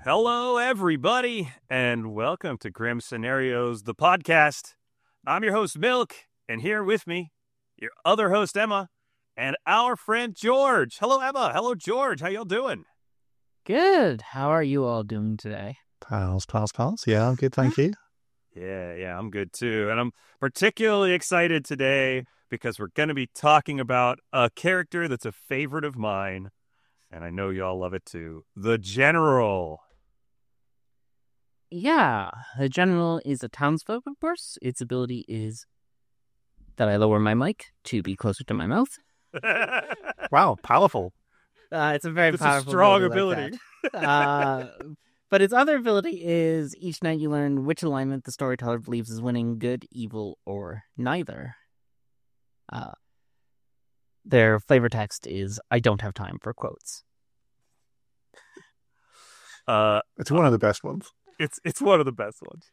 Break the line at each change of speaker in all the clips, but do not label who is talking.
Hello, everybody, and welcome to Grim Scenarios, the podcast. I'm your host, Milk, and here with me, your other host, Emma, and our friend, George. Hello, Emma. Hello, George. How y'all doing?
Good. How are you all doing today?
Pals. Yeah, I'm good, thank you.
Yeah, I'm good too. And I'm particularly excited today because we're going to be talking about a character that's a favorite of mine, and I know y'all love it too, the General.
Yeah, the general is a townsfolk, of course. Its ability is that I lower my mic to be closer to my mouth.
Wow, powerful.
It's a very
It's a
powerful
strong
ability. Like but its other ability is each night you learn which alignment the storyteller believes is winning, good, evil, or neither. Their flavor text is, I don't have time for quotes.
It's one of the best ones.
It's one of the best ones.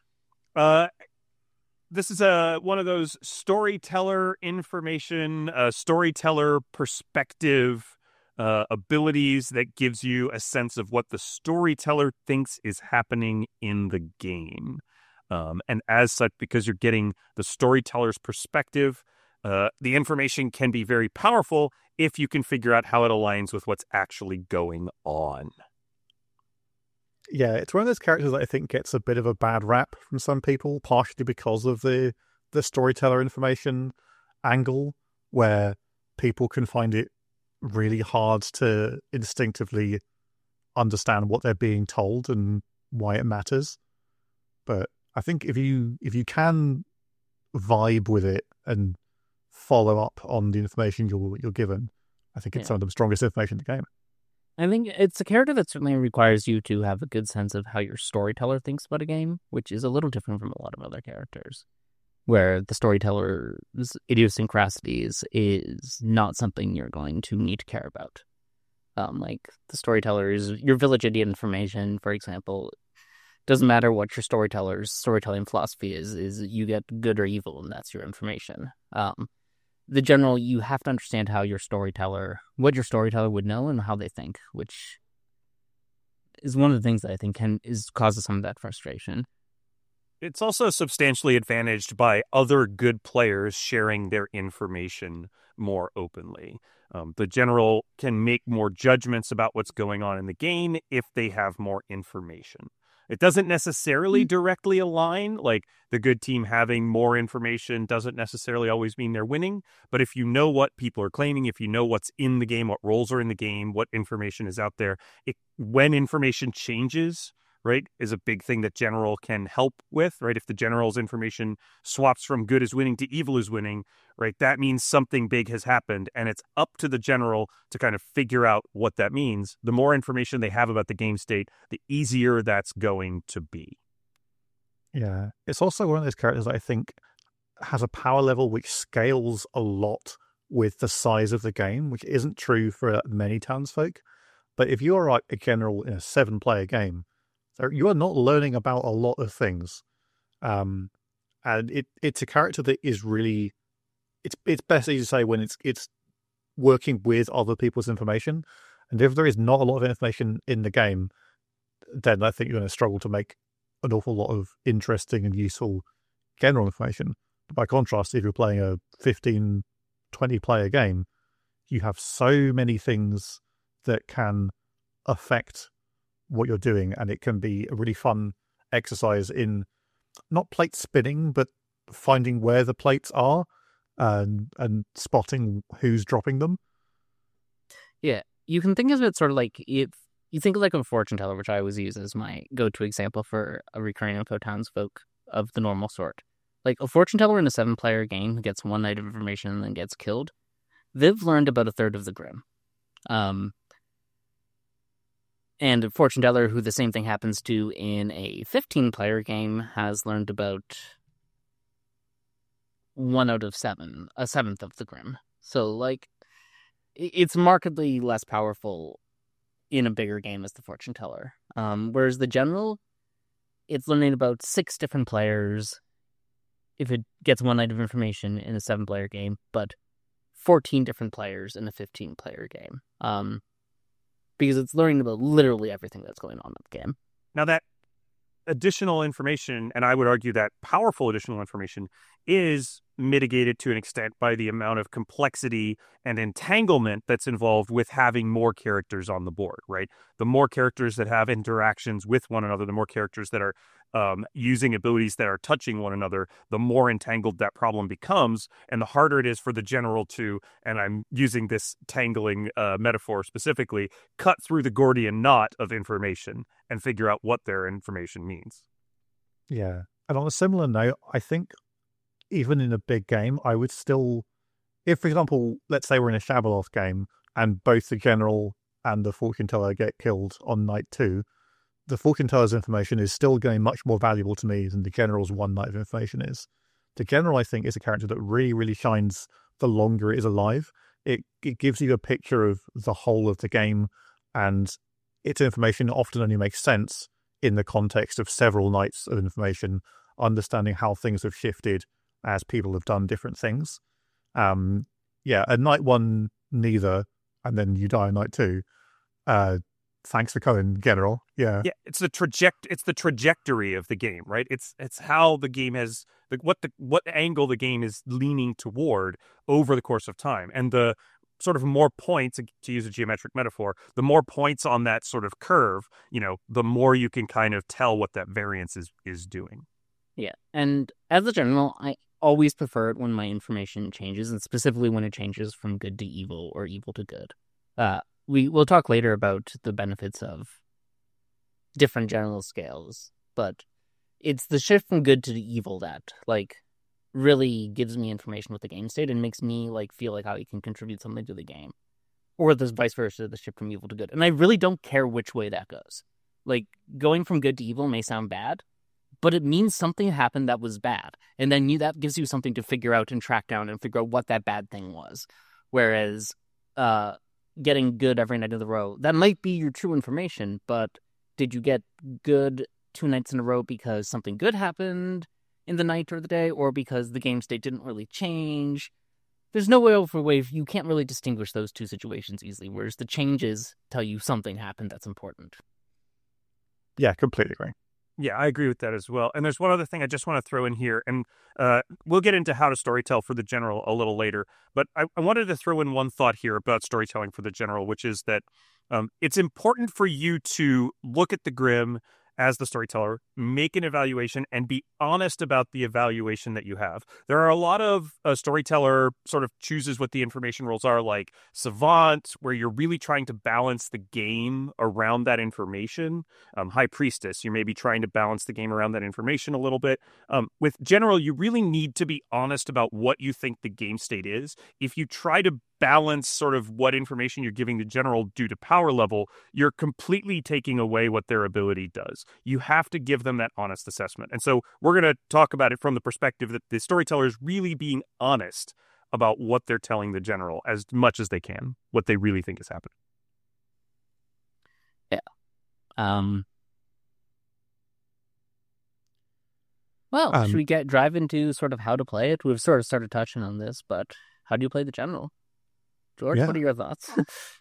This is one of those storyteller information, storyteller perspective abilities that gives you a sense of what the storyteller thinks is happening in the game. And as such, because you're getting the storyteller's perspective, the information can be very powerful if you can figure out how it aligns with what's actually going on.
Yeah, it's one of those characters that I think gets a bit of a bad rap from some people, partially because of the storyteller information angle, where people can find it really hard to instinctively understand what they're being told and why it matters. But I think if you can vibe with it and follow up on the information you're given, I think it's some of the strongest information in the game.
I think it's a character that certainly requires you to have a good sense of how your storyteller thinks about a game, which is a little different from a lot of other characters, where the storyteller's idiosyncrasies is not something you're going to need to care about. Like the storyteller's, your village idiot information, for example, doesn't matter what your storyteller's storytelling philosophy is you get good or evil, and that's your information. The general, you have to understand what your storyteller would know and how they think, which is one of the things that I think causes some of that frustration.
It's also substantially advantaged by other good players sharing their information more openly. The general can make more judgments about what's going on in the game if they have more information. It doesn't necessarily directly align, like the good team having more information doesn't necessarily always mean they're winning. But if you know what people are claiming, if you know what's in the game, what roles are in the game, what information is out there, when information changes, right, is a big thing that general can help with, right? If the general's information swaps from good is winning to evil is winning, right, that means something big has happened, and it's up to the general to kind of figure out what that means. The more information they have about the game state, the easier that's going to be.
Yeah, it's also one of those characters that I think has a power level which scales a lot with the size of the game, which isn't true for many townsfolk. But if you're like a general in a 7-player game, you are not learning about a lot of things, and it's a character that is really it's best to say when it's working with other people's information, and if there is not a lot of information in the game, then I think you're going to struggle to make an awful lot of interesting and useful general information. By contrast, if you're playing a 15, 20-player game, you have so many things that can affect what you're doing, and it can be a really fun exercise in not plate spinning, but finding where the plates are and spotting who's dropping them.
Yeah, you can think of it sort of like if you think of like a fortune teller, which I always use as my go-to example for a recurring info townsfolk of the normal sort. Like a fortune teller in a 7-player game who gets one night of information and then gets killed, they've learned about a third of the Grim. And a fortune teller who the same thing happens to in a 15-player game has learned about 1 out of 7, a seventh of the Grim. So, like, it's markedly less powerful in a bigger game as the fortune teller. Whereas the general, it's learning about 6 different players if it gets 1 night of information in a 7-player game, but 14 different players in a 15-player game. because it's learning about literally everything that's going on in the game.
Now that additional information, and I would argue that powerful additional information, is mitigated to an extent by the amount of complexity and entanglement that's involved with having more characters on the board, right? The more characters that have interactions with one another, the more characters that are using abilities that are touching one another, the more entangled that problem becomes, and the harder it is for the general to, and I'm using this tangling metaphor specifically, cut through the Gordian knot of information and figure out what their information means.
Yeah. And on a similar note, I think even in a big game, I would still, if, for example, let's say we're in a Shabalos game and both the general and the fortune teller get killed on night 2, the fortune teller's information is still going to be much more valuable to me than the general's one night of information is. The general, I think, is a character that really, really shines the longer it is alive. It gives you a picture of the whole of the game, and its information often only makes sense in the context of several nights of information, understanding how things have shifted as people have done different things. At night 1, neither, and then you die on night 2. Thanks for coming, General. Yeah,
it's the trajectory of the game, right? It's how the game has what angle the game is leaning toward over the course of time, and the sort of more points, to use a geometric metaphor, the more points on that sort of curve, the more you can kind of tell what that variance is doing.
Yeah, and as a general, I always prefer it when my information changes, and specifically when it changes from good to evil or evil to good. We'll talk later about the benefits of different general scales, but it's the shift from good to evil that really gives me information with the game state and makes me feel like how it can contribute something to the game, or the vice versa, the shift from evil to good. And I really don't care which way that goes. Going from good to evil may sound bad, but it means something happened that was bad, and then that gives you something to figure out and track down and figure out what that bad thing was. Whereas getting good every night in a row, that might be your true information, but did you get good 2 nights in a row because something good happened in the night or the day, or because the game state didn't really change? There's no way you can't really distinguish those two situations easily, whereas the changes tell you something happened that's important.
Yeah, completely agree.
Yeah, I agree with that as well. And there's one other thing I just want to throw in here, and we'll get into how to storytell for the general a little later. But I wanted to throw in one thought here about storytelling for the general, which is that it's important for you to look at the Grim as the storyteller, make an evaluation, and be honest about the evaluation that you have. There are a lot of storyteller sort of chooses what the information roles are, like Savant, where you're really trying to balance the game around that information. High Priestess, you may be trying to balance the game around that information a little bit. With General, you really need to be honest about what you think the game state is. If you try to balance sort of what information you're giving the general due to power level, you're completely taking away what their ability does. You have to give them that honest assessment. And so we're going to talk about it from the perspective that the storyteller is really being honest about what they're telling the general as much as they can, what they really think is happening.
Yeah. Well, should we drive into sort of how to play it? We've sort of started touching on this, but how do you play the general? George, What are your thoughts?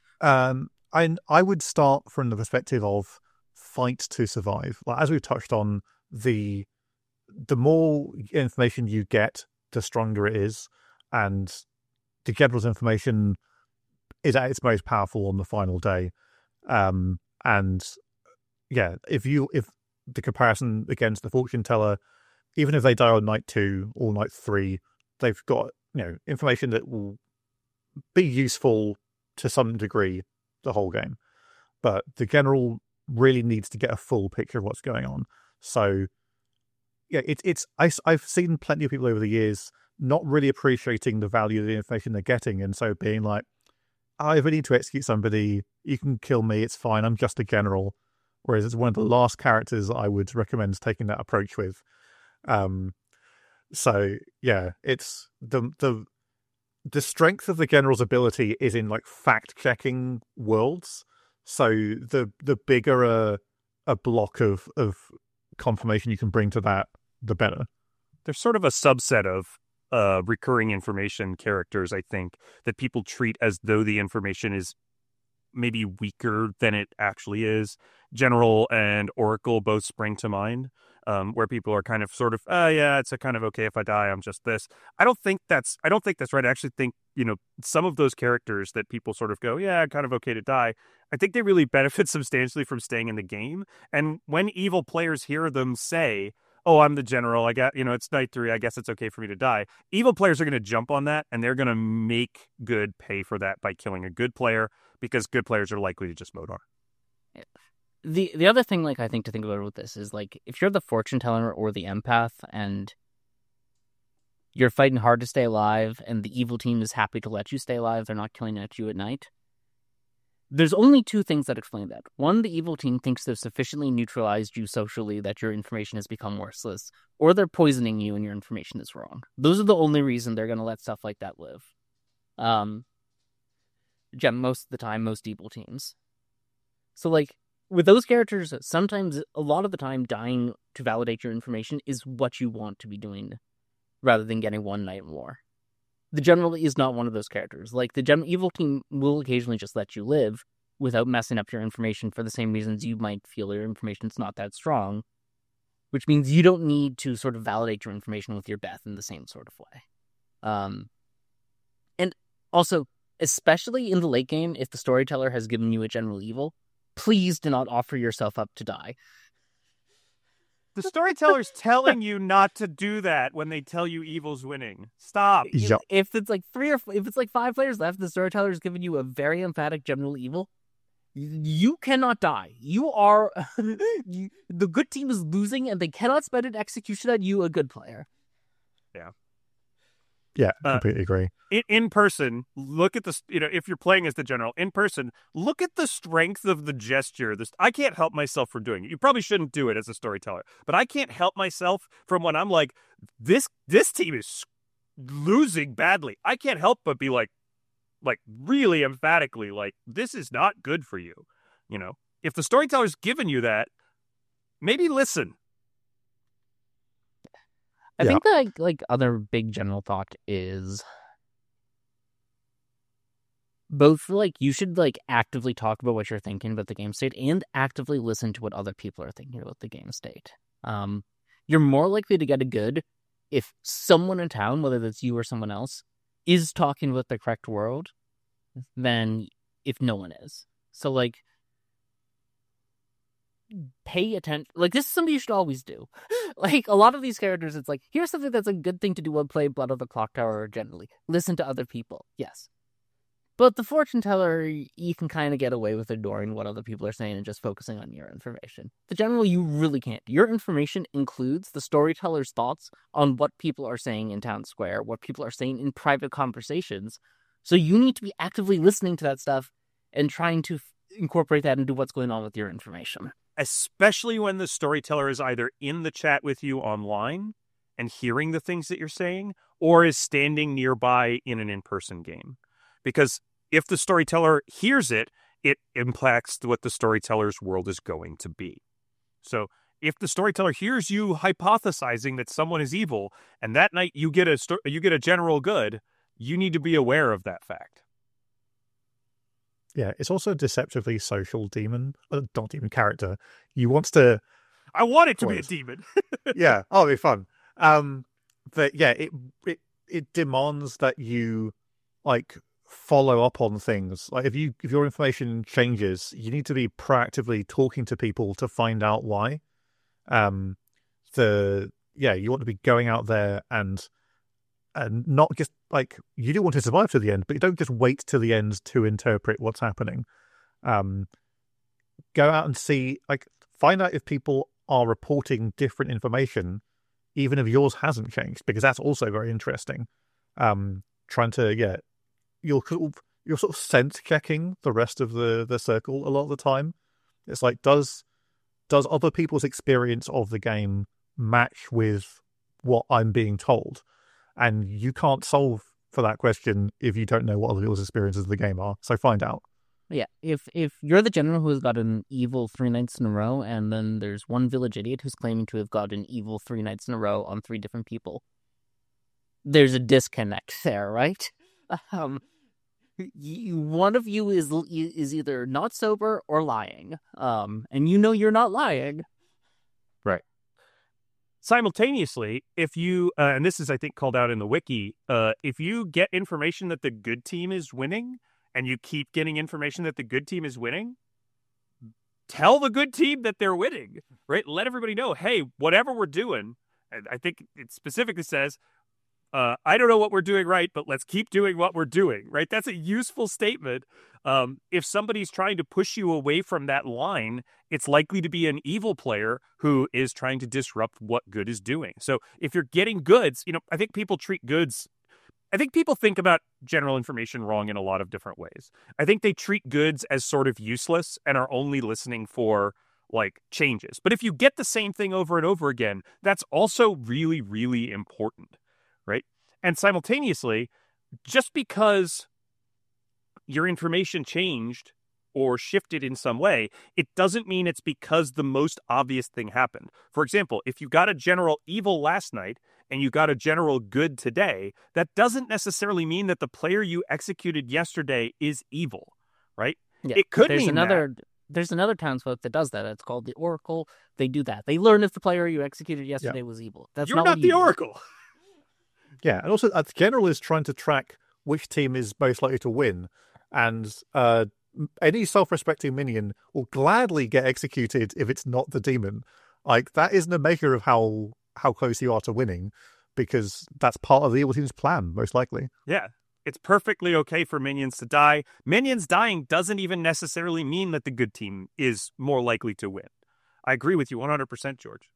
I would start from the perspective of fight to survive. As we've touched on, the more information you get, the stronger it is, and the general's information is at its most powerful on the final day. And yeah, if the comparison against the fortune teller, even if they die on night 2 or night 3, they've got information that will be useful to some degree the whole game. But the general really needs to get a full picture of what's going on. So yeah, I've seen plenty of people over the years not really appreciating the value of the information they're getting, and so being like, if I need to execute somebody, you can kill me, it's fine, I'm just a general. Whereas it's one of the last characters I would recommend taking that approach with. So yeah, it's the strength of the general's ability is in fact-checking worlds. So the bigger a block of confirmation you can bring to that, the better.
There's sort of a subset of recurring information characters, I think, that people treat as though the information is maybe weaker than it actually is. General and Oracle both spring to mind, where people are kind of sort of, yeah, it's a kind of okay if I die, I'm just this. I don't think that's right. I actually think, some of those characters that people sort of go, yeah, kind of okay to die, I think they really benefit substantially from staying in the game. And when evil players hear them say, oh, I'm the general, I got, it's night 3, I guess it's okay for me to die, evil players are going to jump on that, and they're going to make good pay for that by killing a good player, because good players are likely to just Modar.
The other thing, like, I think to think about with this is, like, if you're the fortune teller or the empath and you're fighting hard to stay alive and the evil team is happy to let you stay alive, they're not killing at you at night, there's only two things that explain that. One, the evil team thinks they've sufficiently neutralized you socially that your information has become worthless, or they're poisoning you and your information is wrong. Those are the only reason they're going to let stuff like that live. Most of the time, most evil teams. So, like, with those characters, sometimes, a lot of the time, dying to validate your information is what you want to be doing, rather than getting one night more. The general is not one of those characters. Like, the evil team will occasionally just let you live without messing up your information for the same reasons you might feel your information's not that strong, which means you don't need to sort of validate your information with your death in the same sort of way. And also, especially in the late game, if the storyteller has given you a general evil, please do not offer yourself up to die.
The storyteller's telling you not to do that when they tell you evil's winning. Stop.
If it's like 5 players left, the storyteller's giving you a very emphatic general evil, you cannot die. You are... the good team is losing, and they cannot spend an execution on you, a good player.
Yeah.
Yeah, completely agree.
In person, look at the, if you're playing as the general, in person, look at the strength of the gesture. I can't help myself from doing it. You probably shouldn't do it as a storyteller, but I can't help myself from when I'm like, this team is losing badly. I can't help but be like really emphatically, like, this is not good for you. If the storyteller's given you that, maybe listen.
I think the like other big general thought is both, like, you should, like, actively talk about what you're thinking about the game state and actively listen to what other people are thinking about the game state. You're more likely to get a good if someone in town, whether that's you or someone else, is talking about the correct world than if no one is. So, like, pay attention. Like, this is something you should always do. Like, a lot of these characters, it's like, here's something that's a good thing to do when playing Blood of the Clock Tower generally. Listen to other people. Yes. But the fortune teller, you can kind of get away with ignoring what other people are saying and just focusing on your information. The general, you really can't. Your information includes the storyteller's thoughts on what people are saying in town square, what people are saying in private conversations. So you need to be actively listening to that stuff and trying to incorporate that into what's going on with your information.
Especially when the storyteller is either in the chat with you online and hearing the things that you're saying, or is standing nearby in an in-person game. Because if the storyteller hears it, it impacts what the storyteller's world is going to be. So if the storyteller hears you hypothesizing that someone is evil, and that night you get a general good, you need to be aware of that fact.
Yeah, it's also a deceptively social demon, not demon character. You want to...
I want it to be a demon.
Yeah, it'll be fun. But yeah, it demands that you, like, follow up on things. Like, if your information changes, you need to be proactively talking to people to find out why. You want to be going out there and not just, like, you do want to survive to the end, but you don't just wait to the end to interpret what's happening. Go out and see, like, find out if people are reporting different information, even if yours hasn't changed, because that's also very interesting. Trying to, you're sort of sense checking the rest of the circle a lot of the time. It's like, does other people's experience of the game match with what I'm being told? And you can't solve for that question if you don't know what other people's experiences of the game are. So find out.
Yeah, if you're the general who has got an evil 3 nights in a row, and then there's one village idiot who's claiming to have got an evil 3 nights in a row on 3 different people, there's a disconnect there, right? one of you is either not sober or lying. And you know you're not lying.
Right. Simultaneously, if you, and this is, I think, called out in the wiki, if you get information that the good team is winning and you keep getting information that the good team is winning, tell the good team that they're winning, right? Let everybody know, hey, whatever we're doing, and I think it specifically says, I don't know what we're doing right, but let's keep doing what we're doing, right? That's a useful statement. If somebody's trying to push you away from that line, it's likely to be an evil player who is trying to disrupt what good is doing. So if you're getting goods, I think people treat goods. I think people think about general information wrong in a lot of different ways. I think they treat goods as sort of useless and are only listening for like changes. But if you get the same thing over and over again, that's also really, really important. Right. And simultaneously, just because your information changed or shifted in some way, it doesn't mean it's because the most obvious thing happened. For example, if you got a general evil last night and you got a general good today, that doesn't necessarily mean that the player you executed yesterday is evil. Right.
Yeah,
it could mean that.
There's another townsfolk that does that. It's called the Oracle. They do that. They learn if the player you executed yesterday was evil. That's
You're not the Oracle.
Yeah, and also the general is trying to track which team is most likely to win, and any self-respecting minion will gladly get executed if it's not the demon. Like, that isn't a measure of how close you are to winning, because that's part of the evil team's plan, most likely.
Yeah, it's perfectly okay for minions to die. Minions dying doesn't even necessarily mean that the good team is more likely to win. I agree with you 100%, George.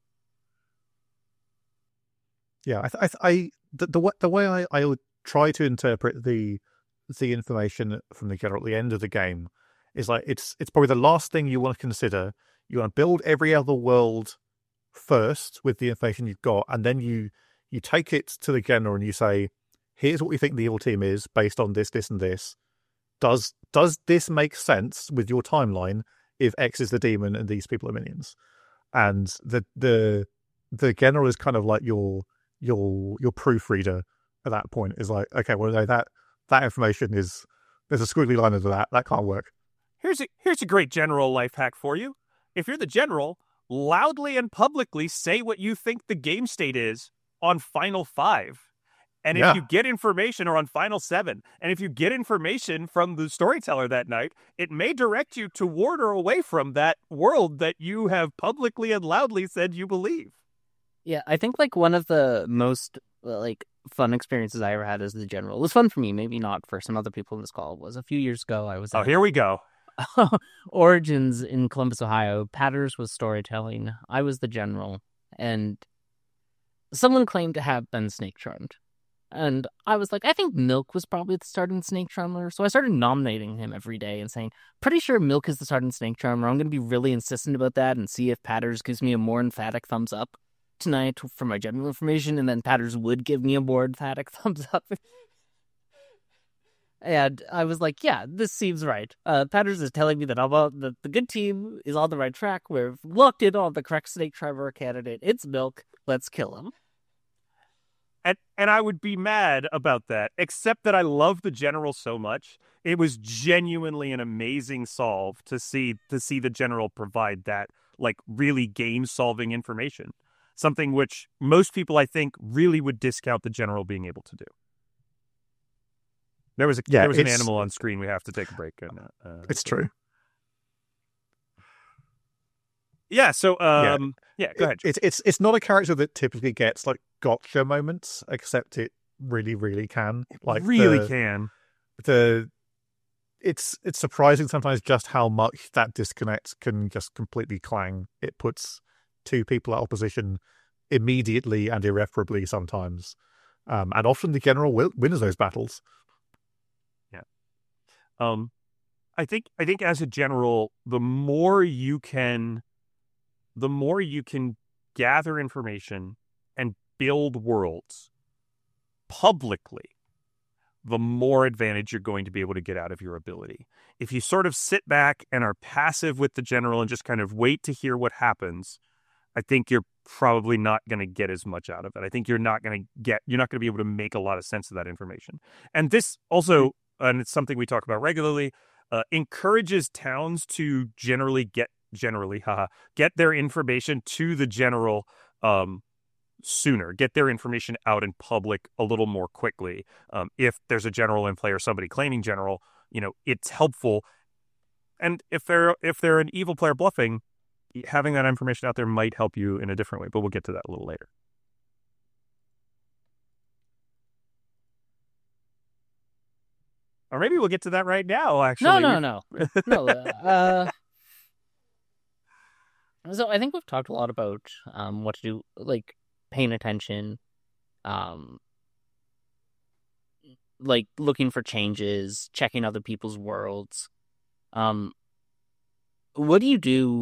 Yeah, the way I would try to interpret the information from the general at the end of the game is like it's probably the last thing you want to consider. You want to build every other world first with the information you've got, and then you take it to the general and you say, here's what we think the evil team is based on this, this, and this. Does this make sense with your timeline if X is the demon and these people are minions? And the general is kind of like your proofreader at that point. Is like, okay, well, no, that information is, there's a squiggly line under that can't work.
Here's a great general life hack for you. If you're the general, loudly and publicly say what you think the game state is on Final 5. And if you get information, or on Final 7, and if you get information from the storyteller that night, it may direct you toward or away from that world that you have publicly and loudly said you believe.
Yeah, I think like one of the most fun experiences I ever had as the general, it was fun for me, maybe not for some other people in this call, was a few years ago. I was
here we go.
Origins in Columbus, Ohio. Patters was storytelling. I was the general, and someone claimed to have been snake charmed. And I was like, I think Milk was probably the starting snake charmer. So I started nominating him every day and saying, pretty sure Milk is the starting snake charmer. I'm going to be really insistent about that and see if Patters gives me a more emphatic thumbs up tonight for my general information. And then Patters would give me a more emphatic thumbs up. And I was like, yeah, this seems right. Patters is telling me that the good team is on the right track. We're locked in on the correct snake charmer candidate. It's Milk. Let's kill him.
And I would be mad about that, except that I love the general so much. It was genuinely an amazing solve to see the general provide that like really game-solving information. Something which most people, I think, really would discount the general being able to do. There was an animal on screen. We have to take a break.
It's true.
Yeah. So, go ahead.
It's not a character that typically gets like gotcha moments, except it really, really can. Like
can.
It's surprising sometimes just how much that disconnect can just completely clang. It puts two people at opposition immediately and irreparably sometimes, and often the general wins those battles.
Yeah. I think as a general, the more you can gather information and build worlds publicly, the more advantage you're going to be able to get out of your ability. If you sort of sit back and are passive with the general and just kind of wait to hear what happens, I think you're probably not going to get as much out of it. I think you're not going to be able to make a lot of sense of that information. And this also and it's something we talk about regularly, encourages towns to get their information to the general sooner, get their information out in public a little more quickly. If there's a general in play or somebody claiming general, it's helpful. And if they're an evil player bluffing, having that information out there might help you in a different way, but we'll get to that a little later. Or maybe we'll get to that right now, actually.
No. So I think we've talked a lot about what to do, like paying attention, like looking for changes, checking other people's worlds. What do you do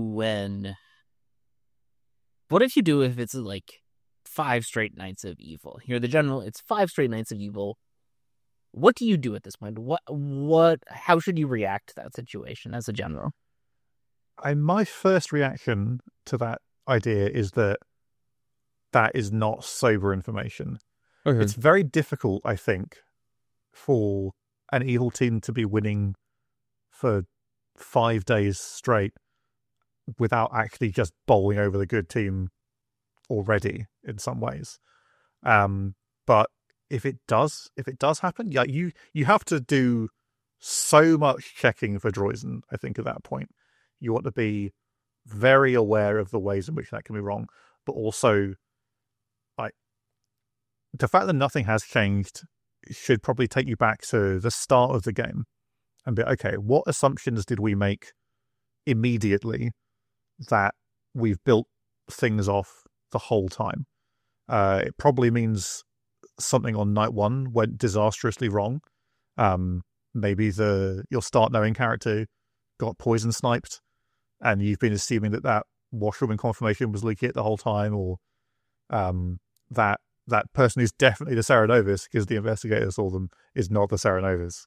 what if it's like 5 straight nights of evil? You're the general, it's 5 straight nights of evil. What do you do at this point? How should you react to that situation as a general?
My first reaction to that idea is that is not sober information.
Okay.
It's very difficult, I think, for an evil team to be winning for 5 days straight without actually just bowling over the good team already in some ways. But if it does happen, yeah, you have to do so much checking for Droizen, I think, at that point. You want to be very aware of the ways in which that can be wrong, but also, like, the fact that nothing has changed should probably take you back to the start of the game and be, okay, what assumptions did we make immediately that we've built things off the whole time? It probably means something on night 1 went disastrously wrong. Maybe your start knowing character got poison sniped, and you've been assuming that washroom and confirmation was legit the whole time, or that person who's definitely the Cerenovus, because the investigator saw them, is not the Cerenovus.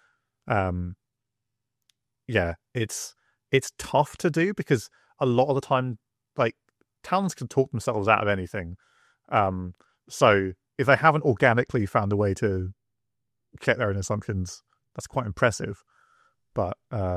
Yeah, it's tough to do because a lot of the time, like, towns can talk themselves out of anything. So if they haven't organically found a way to check their own assumptions, that's quite impressive. But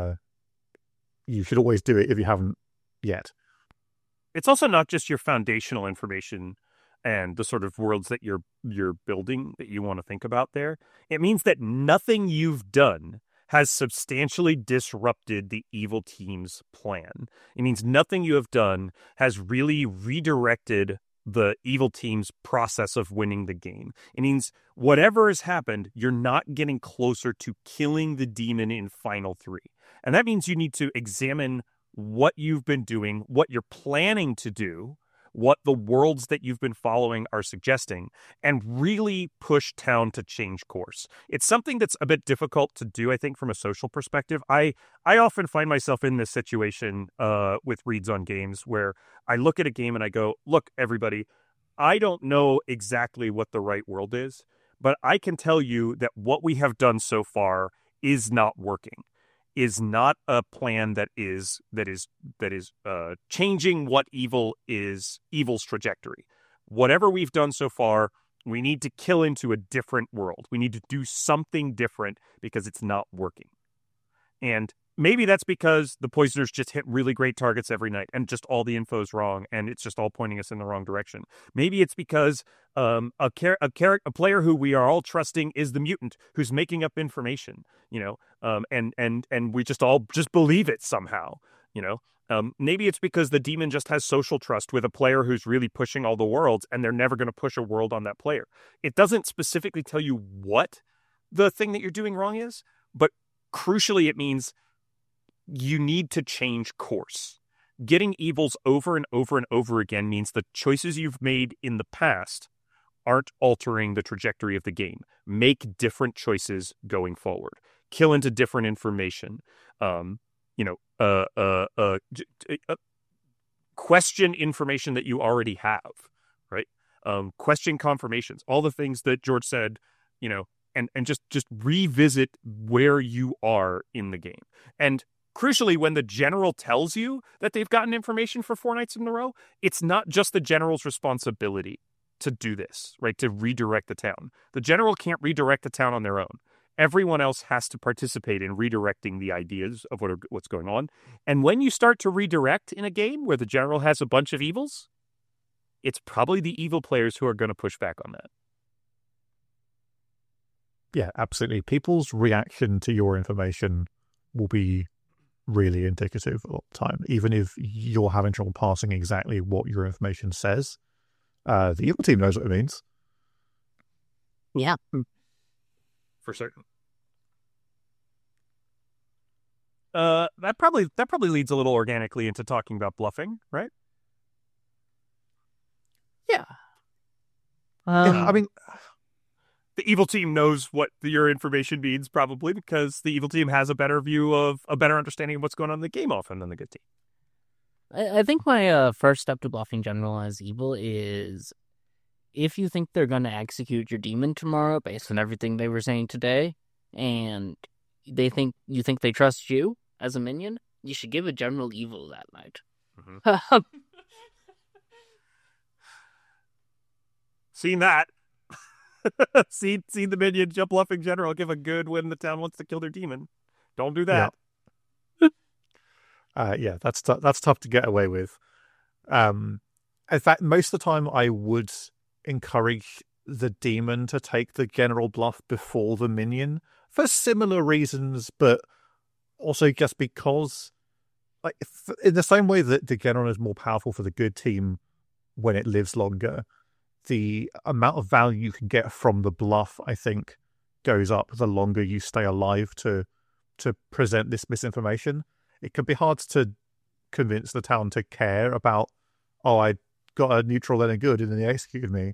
you should always do it if you haven't yet.
It's also not just your foundational information and the sort of worlds that you're building that you want to think about there. It means that nothing you've done has substantially disrupted the evil team's plan. It means nothing you have done has really redirected the evil team's process of winning the game. It means whatever has happened, you're not getting closer to killing the demon in Final 3. And that means you need to examine what you've been doing, what you're planning to do, what the worlds that you've been following are suggesting, and really push town to change course. It's something that's a bit difficult to do, I think, from a social perspective. I often find myself in this situation with reads on games where I look at a game and I go, look, everybody, I don't know exactly what the right world is, but I can tell you that what we have done so far is not working. Is not a plan that is changing what evil's trajectory. Whatever we've done so far, we need to kill into a different world. We need to do something different because it's not working. And maybe that's because the poisoners just hit really great targets every night and just all the info's wrong and it's just all pointing us in the wrong direction. Maybe it's because a player who we are all trusting is the mutant who's making up information, and we just all believe it somehow, maybe it's because the demon just has social trust with a player who's really pushing all the worlds and they're never going to push a world on that player. It doesn't specifically tell you what the thing that you're doing wrong is, but crucially, it means you need to change course. Getting evils over and over and over again means the choices you've made in the past aren't altering the trajectory of the game. Make different choices going forward. Kill into different information. Question information that you already have, right? Question confirmations. All the things that George said, and just revisit where you are in the game. And crucially, when the general tells you that they've gotten information for 4 nights in a row, it's not just the general's responsibility to do this, right? To redirect the town. The general can't redirect the town on their own. Everyone else has to participate in redirecting the ideas of what's going on. And when you start to redirect in a game where the general has a bunch of evils, it's probably the evil players who are going to push back on that.
Yeah, absolutely. People's reaction to your information will be really indicative a lot of the time, even if you're having trouble parsing exactly what your information says. The evil team knows what it means.
Yeah.
For certain. That probably leads a little organically into talking about bluffing, right?
Yeah.
I mean,
the evil team knows what your information means, probably because the evil team has a better understanding of what's going on in the game often than the good team.
I think my first step to bluffing general as evil is if you think they're going to execute your demon tomorrow based on everything they were saying today, and you think they trust you as a minion, you should give a general evil that night.
Mm-hmm. Seen that. seen the minion jump bluffing general give a good when the town wants to kill their demon. Don't do that.
Yeah, that's tough to get away with. In fact, most of the time I would encourage the demon to take the general bluff before the minion for similar reasons, but also just because, like, in the same way that the general is more powerful for the good team when it lives longer, the amount of value you can get from the bluff, I think, goes up the longer you stay alive to present this misinformation. It can be hard to convince the town to care about, oh, I got a neutral and a good and then they executed me.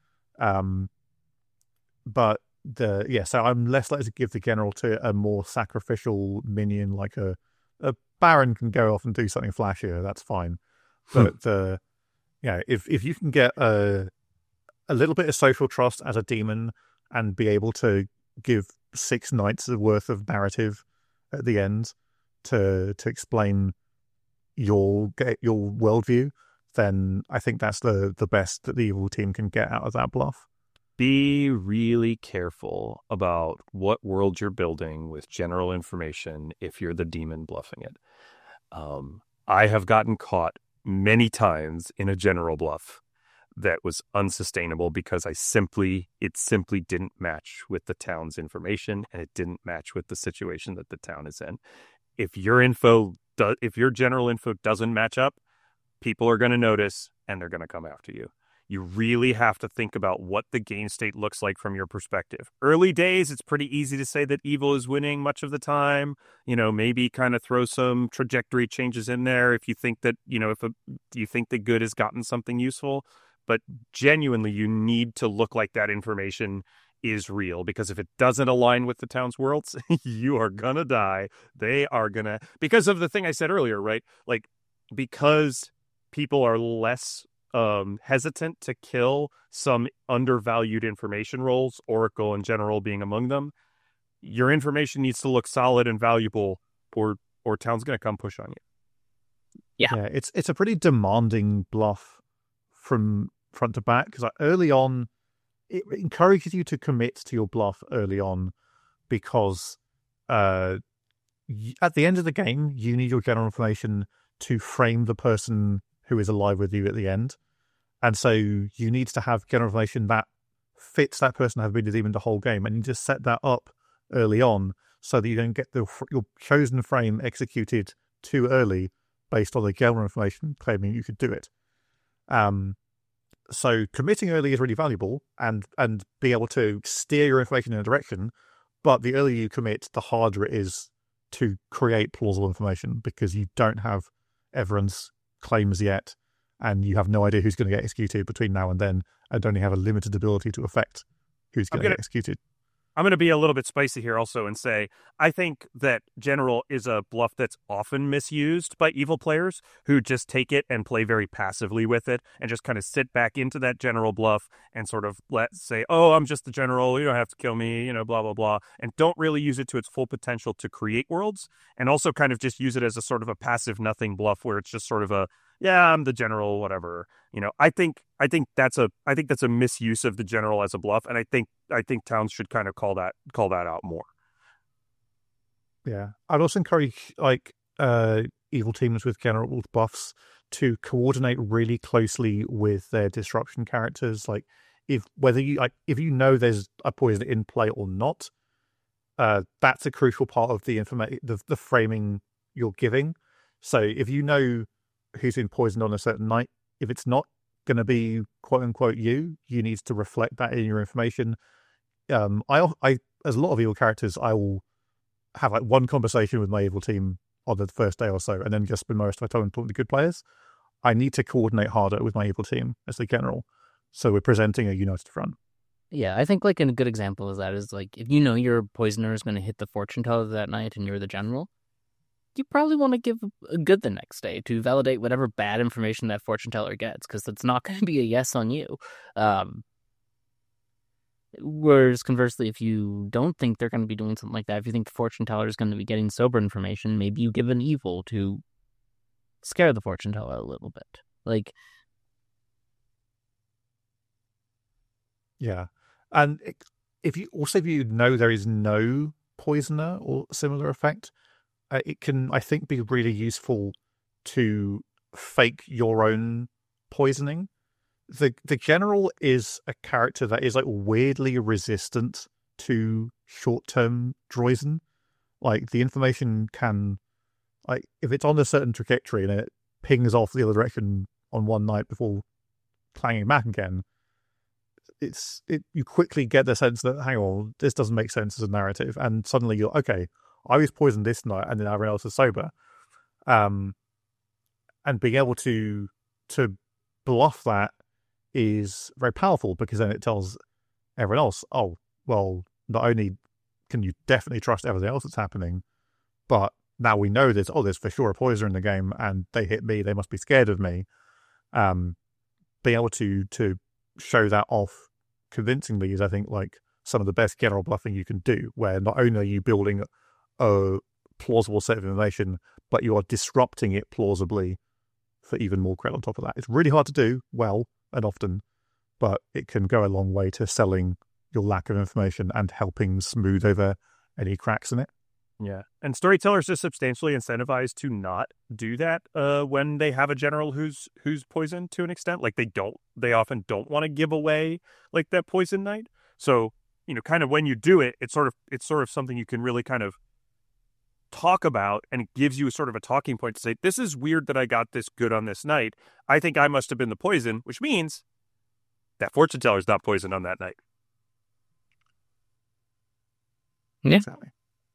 But so I'm less likely to give the general to a more sacrificial minion, like a Baron can go off and do something flashier, that's fine. But if you can get a little bit of social trust as a demon and be able to give 6 nights worth of narrative at the end to explain your worldview, then I think that's the best that the evil team can get out of that bluff.
Be really careful about what world you're building with general information if you're the demon bluffing it. I have gotten caught many times in a general bluff that was unsustainable because it simply didn't match with the town's information, and it didn't match with the situation that the town is in. If your general info doesn't match up, people are going to notice and they're going to come after you. You really have to think about what the game state looks like from your perspective. Early days, it's pretty easy to say that evil is winning much of the time. Maybe kind of throw some trajectory changes in there if you think that, you think the good has gotten something useful. But genuinely, you need to look like that information is real, because if it doesn't align with the town's worlds, you are going to die. They are going to, because of the thing I said earlier, right? Like, because people are less hesitant to kill some undervalued information roles, Oracle in general being among them, your information needs to look solid and valuable, or town's going to come push on you.
Yeah,
it's a pretty demanding bluff from front to back, because early on it encourages you to commit to your bluff early on, because at the end of the game you need your general information to frame the person who is alive with you at the end. And so you need to have general information that fits that person who has been the demon the whole game, and you just set that up early on so that you don't get your chosen frame executed too early based on the general information claiming you could do it. So committing early is really valuable, and being able to steer your information in a direction, but the earlier you commit, the harder it is to create plausible information, because you don't have everyone's claims yet, and you have no idea who's going to get executed between now and then, and only have a limited ability to affect who's going to get executed.
I'm going to be a little bit spicy here also and say, I think that general is a bluff that's often misused by evil players who just take it and play very passively with it and just kind of sit back into that general bluff and sort of say, oh, I'm just the general, you don't have to kill me, blah, blah, blah, and don't really use it to its full potential to create worlds, and also kind of just use it as a sort of a passive nothing bluff where it's just sort of a, yeah, I'm the general, whatever. I think that's a misuse of the general as a bluff, and I think towns should kind of call that out more.
Yeah, I'd also encourage evil teams with general buffs to coordinate really closely with their disruption characters. Like if you know there's a poison in play or not, that's a crucial part of the information, the framing you're giving. So if you know who's been poisoned on a certain night, if it's not going to be quote unquote you need to reflect that in your information. I as a lot of evil characters, I will have like one conversation with my evil team on the first day or so, and then just spend most of my time talking to good players. I need to coordinate harder with my evil team as the general, so we're presenting a united front.
Yeah, I think like a good example of that is like if you know your poisoner is going to hit the fortune teller that night and you're the general, you probably want to give a good the next day to validate whatever bad information that fortune teller gets, because it's not going to be a yes on you. Whereas conversely, if you don't think they're going to be doing something like that, if you think the fortune teller is going to be getting sober information, maybe you give an evil to scare the fortune teller a little bit. Like,
yeah, and if you know there is no poisoner or similar effect, it can, I think, be really useful to fake your own poisoning. The general is a character that is like weirdly resistant to short-term Droizen. Like the information can, like if it's on a certain trajectory and it pings off the other direction on one night before clanging back again, you quickly get the sense that, hang on, this doesn't make sense as a narrative, and suddenly you're okay. I was poisoned this night, and then everyone else is sober. And being able to bluff that is very powerful, because then it tells everyone else, oh, well, not only can you definitely trust everything else that's happening, but now we know there's for sure a poisoner in the game, and they hit me, they must be scared of me. Being able to show that off convincingly is, I think, like some of the best general bluffing you can do, where not only are you building a plausible set of information, but you are disrupting it plausibly for even more credit on top of that. It's really hard to do well and often, but it can go a long way to selling your lack of information and helping smooth over any cracks in it.
Yeah, and storytellers are substantially incentivized to not do that when they have a general who's poisoned to an extent. Like they often don't want to give away like that poison night. So, kind of when you do it, it's sort of something you can really kind of talk about, and it gives you sort of a talking point to say, this is weird that I got this good on this night. I think I must have been the poison, which means that fortune teller is not poisoned on that night.
Yeah.
Exactly.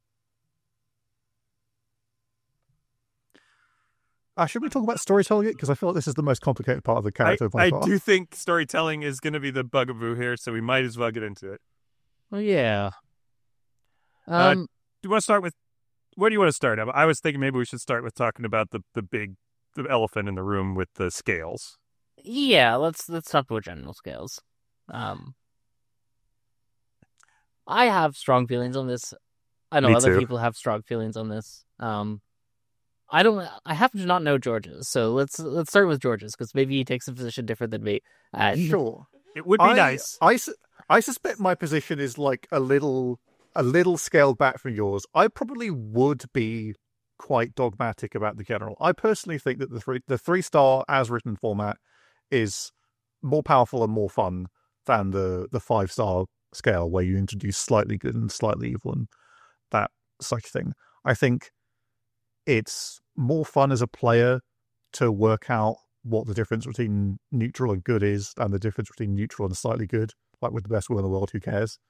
Should we talk about storytelling? Because I feel like this is the most complicated part of the character.
I do think storytelling is going to be the bugaboo here, so we might as well get into it.
Well, yeah.
Do you want to start with? Where do you want to start? I was thinking maybe we should start with talking about the elephant in the room with the scales.
Yeah, let's talk about general scales. I have strong feelings on this. I know other people have strong feelings on this. I happen to not know George's, so let's start with George's, because maybe he takes a position different than me.
Sure,
it would be nice.
I suspect my position is like a little scaled back from yours. I probably would be quite dogmatic about the general. I personally think that the 3-star as written format is more powerful and more fun than the 5-star scale, where you introduce slightly good and slightly evil and that such thing. I think it's more fun as a player to work out what the difference between neutral and good is, and the difference between neutral and slightly good. Like with the best will in the world, who cares?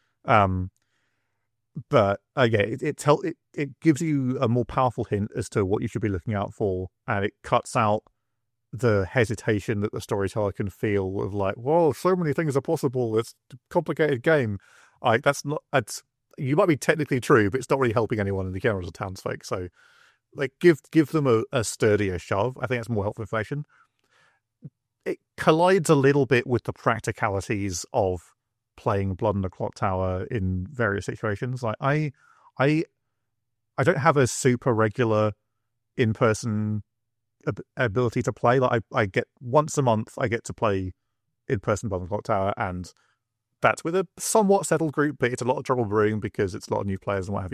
But it gives you a more powerful hint as to what you should be looking out for, and it cuts out the hesitation that the storyteller can feel of like, whoa, so many things are possible. It's a complicated game. You might be technically true, but it's not really helping anyone in the general as a townsfolk. So, like, give them a sturdier shove. I think that's more helpful information. It collides a little bit with the practicalities of playing Blood on the Clocktower in various situations. Like I don't have a super regular in-person ability to play. Like I get once a month I get to play in-person Blood on the Clocktower, and that's with a somewhat settled group, but it's a lot of trouble brewing because it's a lot of new players and what have you.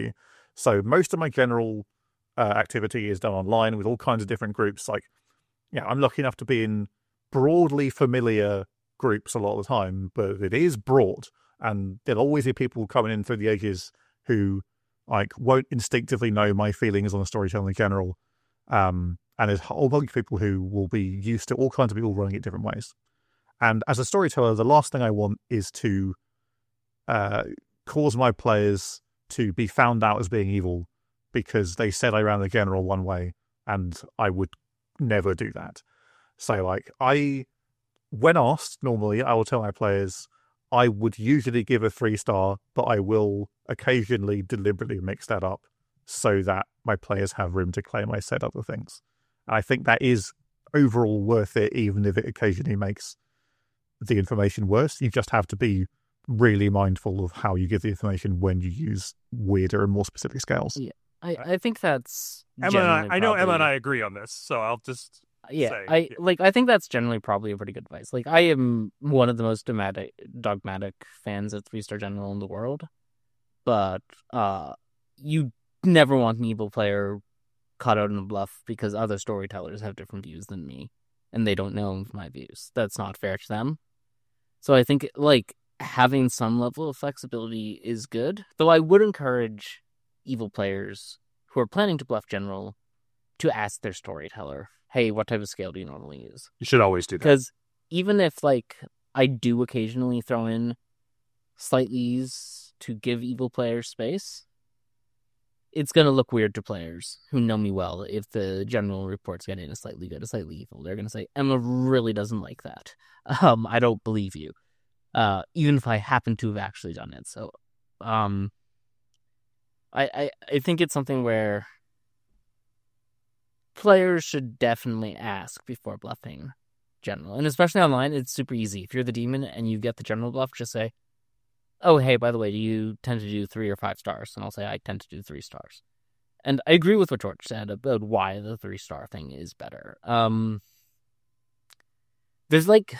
So most of my general activity is done online with all kinds of different groups. Like, yeah, I'm lucky enough to be in broadly familiar groups a lot of the time, but it is broad, and there'll always be people coming in through the edges who like won't instinctively know my feelings on the storytelling in general. And there's a whole bunch of people who will be used to all kinds of people running it different ways. And as a storyteller, the last thing I want is to cause my players to be found out as being evil because they said I ran the general one way, and I would never do that. So, like, when asked, normally I will tell my players I would usually give a 3-star, but I will occasionally deliberately mix that up so that my players have room to claim I said other things. And I think that is overall worth it, even if it occasionally makes the information worse. You just have to be really mindful of how you give the information when you use weirder and more specific scales.
Yeah, I think that's
I know Emma and I agree on this, so I'll just say,
I think that's generally probably a pretty good advice. Like, I am one of the most dogmatic fans of 3-star general in the world, but you never want an evil player caught out in a bluff because other storytellers have different views than me, and they don't know my views. That's not fair to them. So I think, like, having some level of flexibility is good, though I would encourage evil players who are planning to bluff general to ask their storyteller, hey, what type of scale do you normally use?
You should always do that.
Because even if, like, I do occasionally throw in slightlies to give evil players space, it's going to look weird to players who know me well if the general reports get in a slightly good, a slightly evil. They're going to say, Emma really doesn't like that. I don't believe you. Even if I happen to have actually done it. So, I think it's something where players should definitely ask before bluffing general. And especially online, it's super easy. If you're the demon and you get the general bluff, just say, oh, hey, by the way, do you tend to do 3 or 5 stars? And I'll say, I tend to do 3 stars. And I agree with what George said about why the 3-star thing is better. There's like...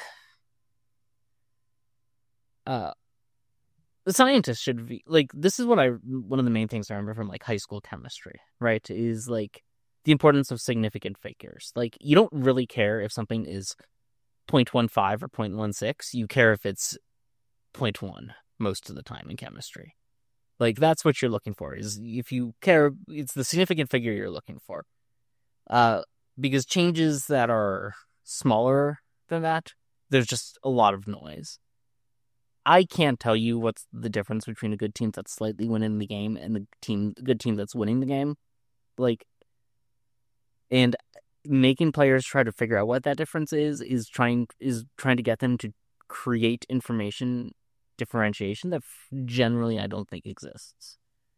the scientists should be like, this is one of the main things I remember from like high school chemistry, right? Is like the importance of significant figures. Like, you don't really care if something is 0.15 or 0.16. You care if it's 0.1 most of the time in chemistry. Like, that's what you're looking for. Is if you care, it's the significant figure you're looking for. Because changes that are smaller than that, there's just a lot of noise. I can't tell you what's the difference between a good team that's slightly winning the game and the good team that's winning the game. Like, and making players try to figure out what that difference is trying to get them to create information differentiation that generally I don't think exists.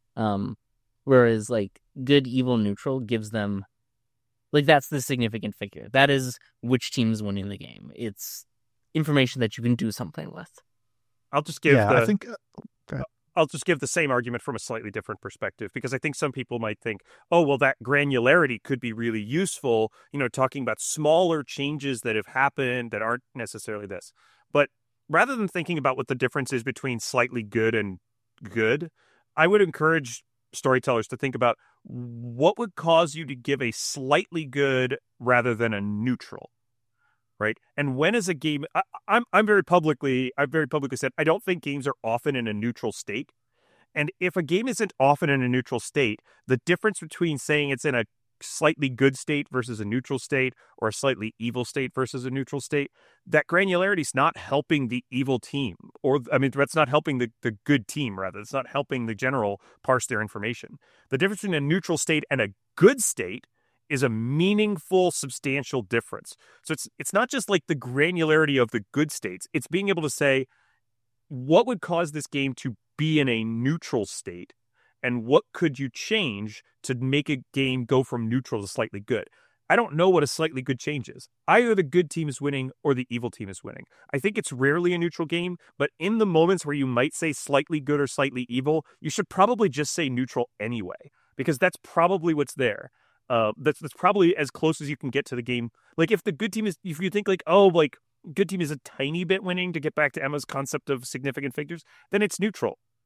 Whereas like good, evil, neutral gives them, like, that's the significant figure. That is which team's winning the game. It's information that you can do something with.
I'll just give
I'll
just give the same argument from a slightly different perspective, because I think some people might think, oh, well, that granularity could be really useful, talking about smaller changes that have happened that aren't necessarily this. But rather than thinking about what the difference is between slightly good and good, I would encourage storytellers to think about what would cause you to give a slightly good rather than a neutral. Right. And when is a game, I've very publicly said, I don't think games are often in a neutral state. And if a game isn't often in a neutral state, the difference between saying it's in a slightly good state versus a neutral state, or a slightly evil state versus a neutral state, that granularity is not helping the evil team, that's not helping the good team, rather. It's not helping the general parse their information. The difference between a neutral state and a good state is a meaningful, substantial difference. So it's not just like the granularity of the good states. It's being able to say, what would cause this game to be in a neutral state, and what could you change to make a game go from neutral to slightly good? I don't know what a slightly good change is. Either the good team is winning or the evil team is winning. I think it's rarely a neutral game, but in the moments where you might say slightly good or slightly evil, you should probably just say neutral anyway, because that's probably what's there. That's probably as close as you can get to the game. Like, if the good team is, if you think like, oh, like good team is a tiny bit winning, to get back to Emma's concept of significant figures, then it's neutral.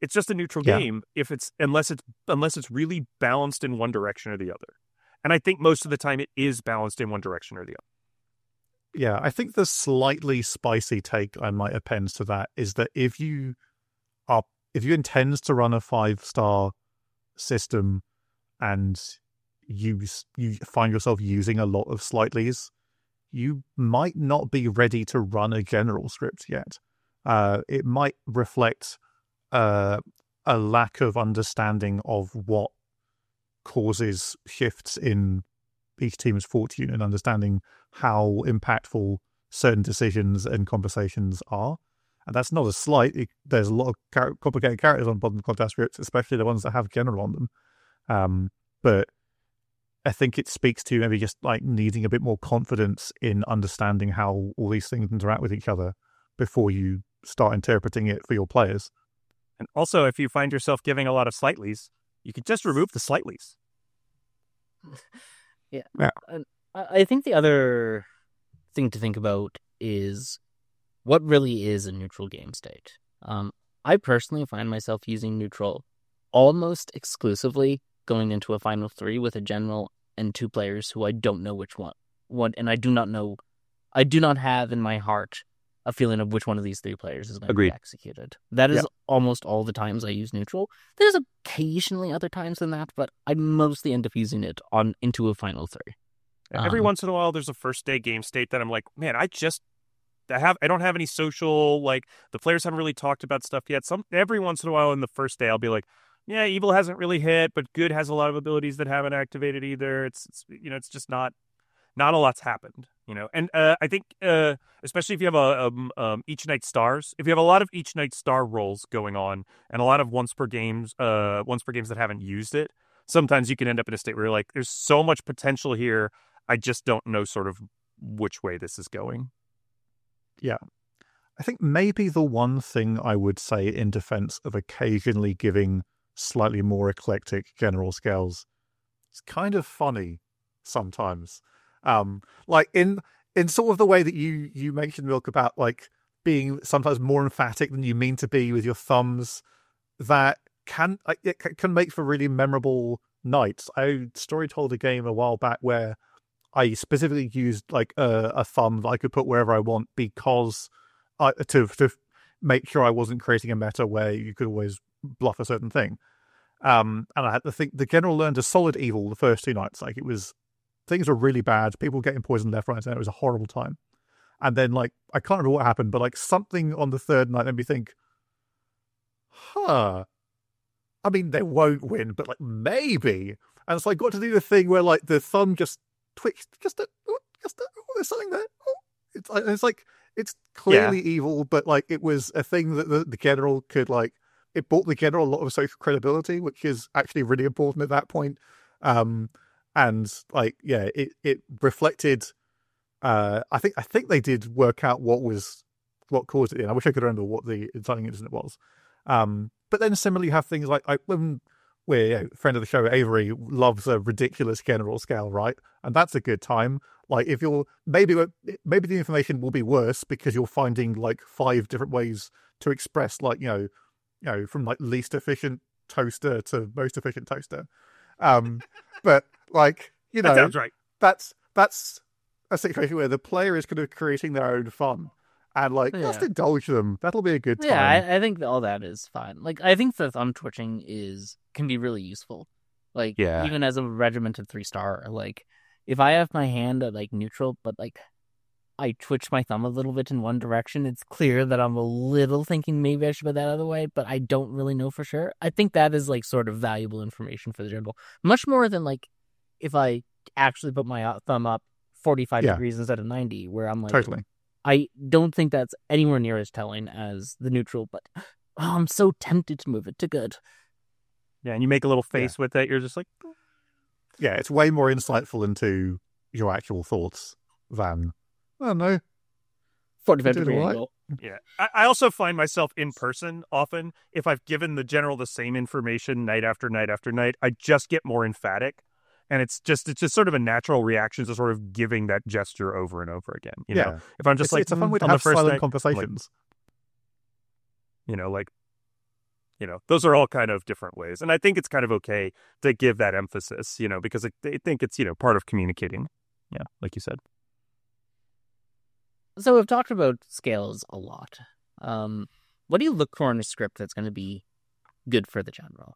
It's just a neutral game unless it's really balanced in one direction or the other. And I think most of the time it is balanced in one direction or the other.
Yeah, I think the slightly spicy take I might append to that is that if you intend to run a 5-star system and you find yourself using a lot of slightlies, you might not be ready to run a general script yet. It might reflect a lack of understanding of what causes shifts in each team's fortune and understanding how impactful certain decisions and conversations are. And that's not a slight. There's a lot of complicated characters on bottom contest scripts, especially the ones that have general on them. But I think it speaks to maybe just like needing a bit more confidence in understanding how all these things interact with each other before you start interpreting it for your players.
And also, if you find yourself giving a lot of slightlies, you could just remove the slightlies.
Yeah. I think the other thing to think about is what really is a neutral game state. I personally find myself using neutral almost exclusively going into a final 3 with a general and 2 players who I don't know which one, and I do not have in my heart a feeling of which one of these 3 players is going to be executed. That is almost all the times I use neutral. There's occasionally other times than that, but I mostly end up using it into a final 3.
Every once in a while, there's a first day game state that I'm like, man, I don't have any social, like, the players haven't really talked about stuff yet. Every once in a while in the first day, I'll be like, yeah, evil hasn't really hit, but good has a lot of abilities that haven't activated either. It's just not a lot's happened, And I think, especially if you have each night stars, if you have a lot of each night star rolls going on and a lot of once per games that haven't used it, sometimes you can end up in a state where you're like, there's so much potential here. I just don't know sort of which way this is going.
Yeah. I think maybe the one thing I would say in defense of occasionally giving slightly more eclectic general scales, it's kind of funny sometimes. Like in sort of the way that you mentioned, Milk, about like being sometimes more emphatic than you mean to be with your thumbs, that can make for really memorable nights. I story told a game a while back where I specifically used like a thumb that I could put wherever I want because to make sure I wasn't creating a meta where you could always bluff a certain thing. And I had to think the general learned a solid evil the first 2 nights. Like things were really bad. People getting poisoned left, right, and center. It was a horrible time. And then like I can't remember what happened, but like something on the 3rd night made me think, I mean, they won't win, but like maybe. And so I got to do the thing where like the thumb just twitched, there's something there. It's like it's clearly evil, but like it was a thing that the general could like. It brought the general a lot of social credibility, which is actually really important at that point. And like, yeah, it reflected. I think they did work out what caused it. And I wish I could remember what the inciting incident was. But then similarly, you have things like when a friend of the show, Avery, loves a ridiculous general scale, right? And that's a good time. Like if you're maybe the information will be worse because you're finding like 5 different ways to express like from like least efficient toaster to most efficient toaster. But like
that sounds right.
That's a situation where the player is kind of creating their own fun. And like, just indulge them. That'll be a good time.
Yeah, I think all that is fine. Like, I think the thumb twitching can be really useful. Like, even as a regimented 3-star, like, if I have my hand at like neutral, but like I twitch my thumb a little bit in one direction, it's clear that I'm a little thinking maybe I should put that other way, but I don't really know for sure. I think that is like sort of valuable information for the general, much more than like if I actually put my thumb up 45 degrees instead of 90, where I'm like,
totally.
I don't think that's anywhere near as telling as the neutral, but I'm so tempted to move it to good.
Yeah, and you make a little face with it. You're just like...
Yeah, it's way more insightful into your actual thoughts than, I don't know,
45-degree angle.
Yeah. I also find myself in person often, if I've given the general the same information night after night after night, I just get more emphatic. And it's just sort of a natural reaction to sort of giving that gesture over and over again. You know, if I'm just
it's a fun way to have silent conversations.
Like Those are all kind of different ways. And I think it's kind of okay to give that emphasis, because I think it's, part of communicating. Yeah, like you said.
So we've talked about scales a lot. What do you look for in a script that's going to be good for the general?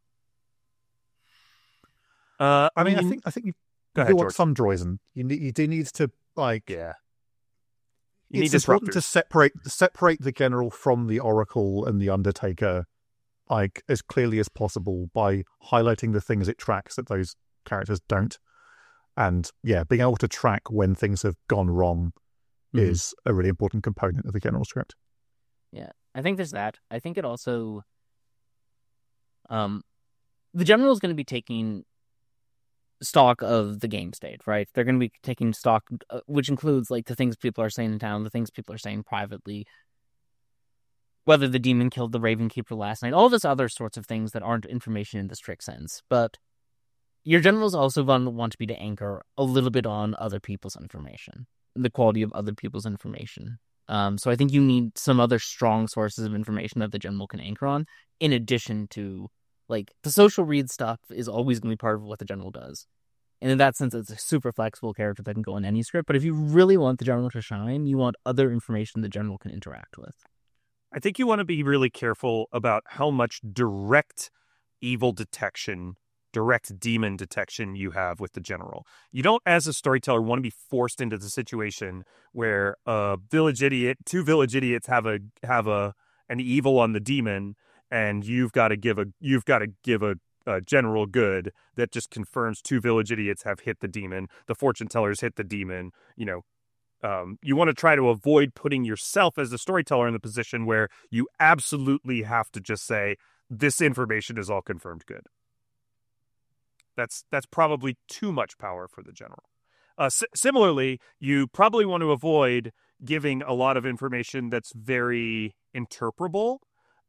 I think you
ahead,
want
George.
some Droizen. You do need to
Yeah.
It's important to separate the general from the Oracle and the Undertaker, as clearly as possible by highlighting the things it tracks that those characters don't. And being able to track when things have gone wrong is a really important component of the general script.
Yeah, I think there's that. I think it also, the general is going to be taking stock of the game state, right? They're going to be taking stock, which includes the things people are saying in town, the things people are saying privately, whether the demon killed the Raven Keeper last night, all this other sorts of things that aren't information in the strict sense. But your generals also want to be to anchor a little bit on other people's information, the quality of other people's information. So I think you need some other strong sources of information that the general can anchor on, in addition to, the social read stuff is always going to be part of what the general does. And in that sense, it's a super flexible character that can go in any script. But if you really want the general to shine, you want other information the general can interact with.
I think you want to be really careful about how much direct evil detection, direct demon detection you have with the general. You don't, as a storyteller, want to be forced into the situation where two village idiots have an evil on the demon, and you've got to give a general good that just confirms two village idiots have hit the demon. The fortune tellers hit the demon. You want to try to avoid putting yourself as a storyteller in the position where you absolutely have to just say, this information is all confirmed good. That's probably too much power for the general. Similarly, you probably want to avoid giving a lot of information that's very interpretable.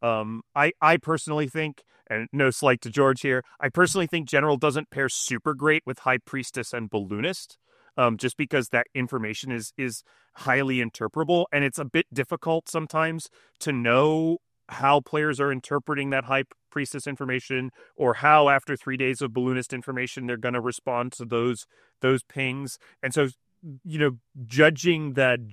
I personally think, and no slight to George here, I personally think General doesn't pair super great with High Priestess and Balloonist, just because that information is highly interpretable, and it's a bit difficult sometimes to know how players are interpreting that High Priestess information, or how after 3 days of Balloonist information they're going to respond to those pings. And so, judging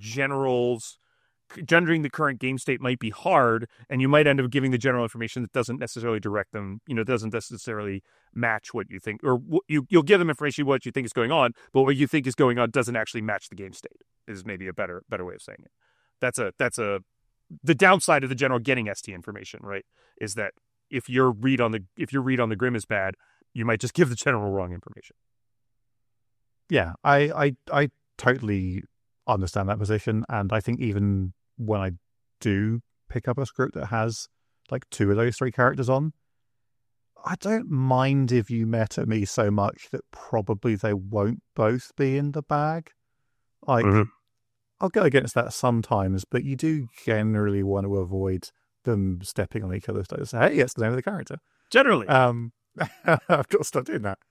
the current game state might be hard, and you might end up giving the general information that doesn't necessarily direct them, doesn't necessarily match what you think, or you'll give them information what you think is going on, but what you think is going on doesn't actually match the game state, is maybe a better way of saying it. That's the downside of the general getting ST information, right? Is that if your read on the Grim is bad, you might just give the general wrong information.
Yeah, I totally understand that position, and I think even when I do pick up a script that has two of those three characters on, I don't mind if you meta me so much that probably they won't both be in the bag. I'll go against that sometimes, but you do generally want to avoid them stepping on each other's toes. Hey, it's the name of the character.
Generally.
I've got to start doing that.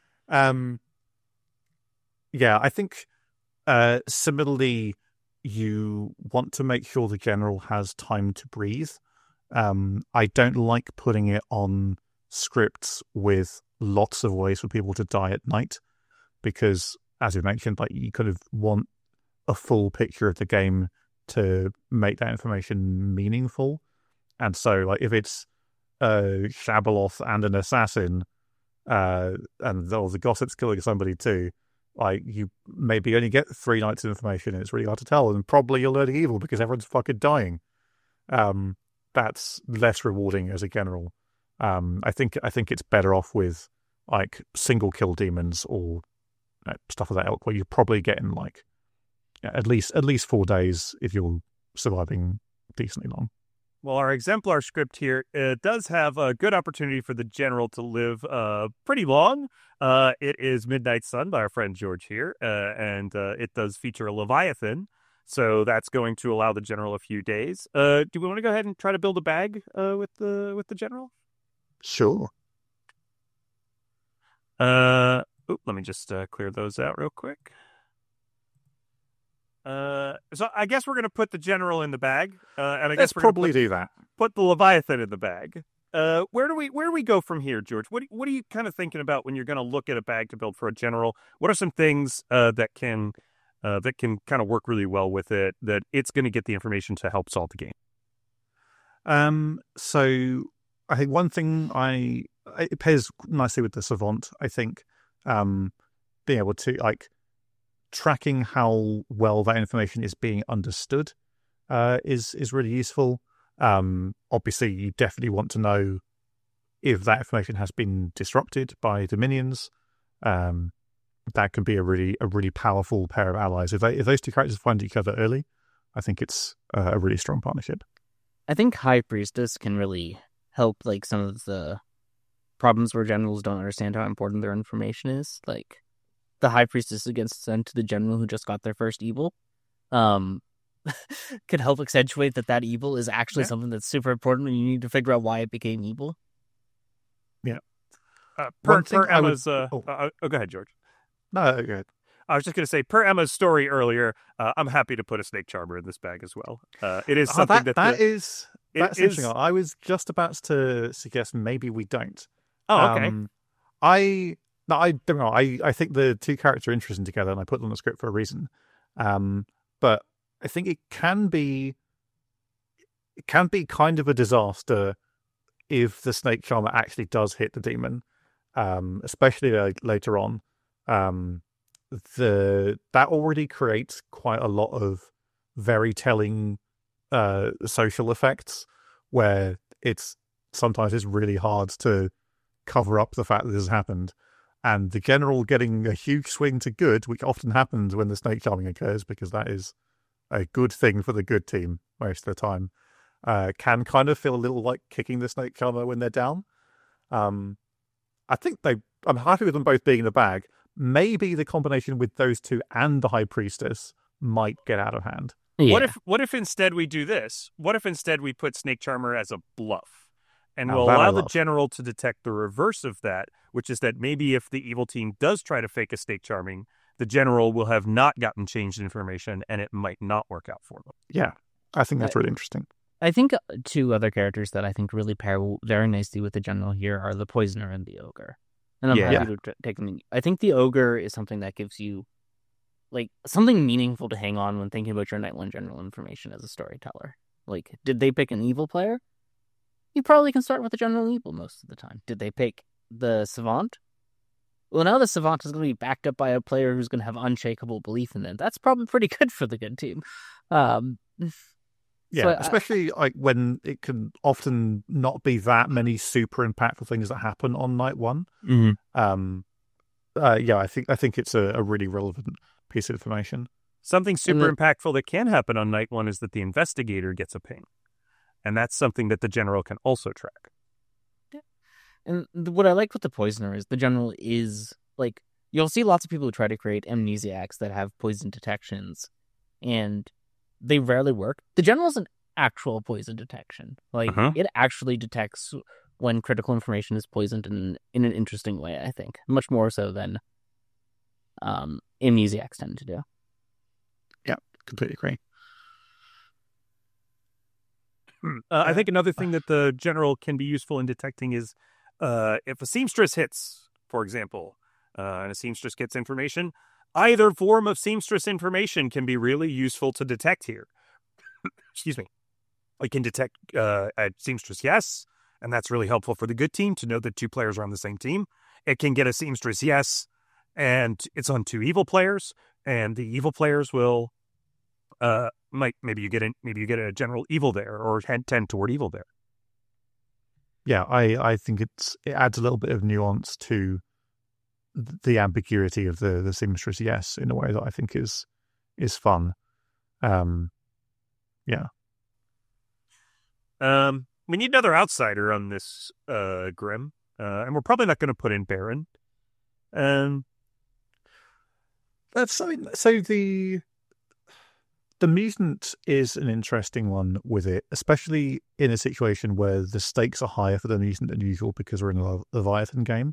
Yeah, I think similarly, you want to make sure the general has time to breathe. I don't like putting it on scripts with lots of ways for people to die at night, because, as you mentioned, you kind of want a full picture of the game to make that information meaningful. And so, if it's Shabaloth and an assassin, and the gossip's killing somebody too, you maybe only get 3 nights of information, and it's really hard to tell, and probably you're learning evil because everyone's fucking dying. That's less rewarding as a general. I think it's better off with single kill demons or stuff of that ilk, where you're probably getting at least 4 days if you're surviving decently long.
Well, our exemplar script here does have a good opportunity for the general to live pretty long. It is Midnight Sun by our friend George here, and it does feature a Leviathan, so that's going to allow the general a few days. Do we want to go ahead and try to build a bag with the general?
Sure.
Let me just clear those out real quick. So I guess we're going to put the general in the bag, and I guess
we're probably do that.
Put the Leviathan in the bag. Where do we go from here, George? What are you kind of thinking about when you're going to look at a bag to build for a general? What are some things that can kind of work really well with it, that it's going to get the information to help solve the game?
So I think one thing it pairs nicely with the Savant. I think being able to tracking how well that information is being understood is really useful. Obviously, you definitely want to know if that information has been disrupted by Dominions. That can be a really powerful pair of allies. If those two characters find each other early, I think it's a really strong partnership.
I think High Priestess can really help some of the problems where generals don't understand how important their information is. Like the High Priestess gets sent to the general who just got their first evil. Could help accentuate that evil is actually something that's super important, and you need to figure out why it became evil.
Yeah.
Per Emma's... go ahead, George.
No, go ahead.
I was just going to say, per Emma's story earlier, I'm happy to put a Snake Charmer in this bag as well. It is something
that's interesting. I was just about to suggest maybe we don't.
Oh, okay.
I don't know. I think the two characters are interesting together, and I put them on the script for a reason. But I think it can be kind of a disaster if the Snake Charmer actually does hit the demon, especially later on. That already creates quite a lot of very telling social effects, where sometimes it's really hard to cover up the fact that this has happened. And the general getting a huge swing to good, which often happens when the Snake Charming occurs, because that is a good thing for the good team most of the time, can kind of feel a little like kicking the Snake Charmer when they're down. I think I'm happy with them both being in the bag. Maybe the combination with those two and the High Priestess might get out of hand.
Yeah.
What if instead we do this? What if instead we put Snake Charmer as a bluff? And we'll allow the general to detect the reverse of that, which is that maybe if the evil team does try to fake a Snake Charming, the general will have not gotten changed information, and it might not work out for them.
Yeah, I think that's really interesting.
I think two other characters that I think really pair very nicely with the general here are the Poisoner and the Ogre. And I'm happy to take them. I think the Ogre is something that gives you something meaningful to hang on when thinking about your Night 1 general information as a storyteller. Did they pick an evil player? You probably can start with the general evil most of the time. Did they pick the Savant? Well, now the Savant is going to be backed up by a player who's going to have unshakable belief in it. That's probably pretty good for the good team.
Especially when it can often not be that many super impactful things that happen on Night 1.
Mm-hmm.
I think it's a really relevant piece of information.
Something super impactful that can happen on Night 1 is that the investigator gets a ping. And that's something that the general can also track.
Yeah. And what I like with the Poisoner is the general is, you'll see lots of people who try to create amnesiacs that have poison detections, and they rarely work. The general's an actual poison detection. It actually detects when critical information is poisoned in an interesting way, I think. Much more so than amnesiacs tend to do.
Yeah, completely agree.
I think another thing that the general can be useful in detecting is if a seamstress hits, for example, and a seamstress gets information, either form of seamstress information can be really useful to detect here. Excuse me. I can detect a seamstress yes, and that's really helpful for the good team to know that two players are on the same team. It can get a seamstress yes, and it's on two evil players, and the evil players will maybe you get a general evil there, or tend toward evil there.
Yeah, I think it adds a little bit of nuance to the ambiguity of the seamstress yes in a way that I think is fun. Yeah.
We need another outsider on this Grim, and we're probably not going to put in Baron.
The mutant is an interesting one with it, especially in a situation where the stakes are higher for the mutant than usual because we're in a Leviathan game.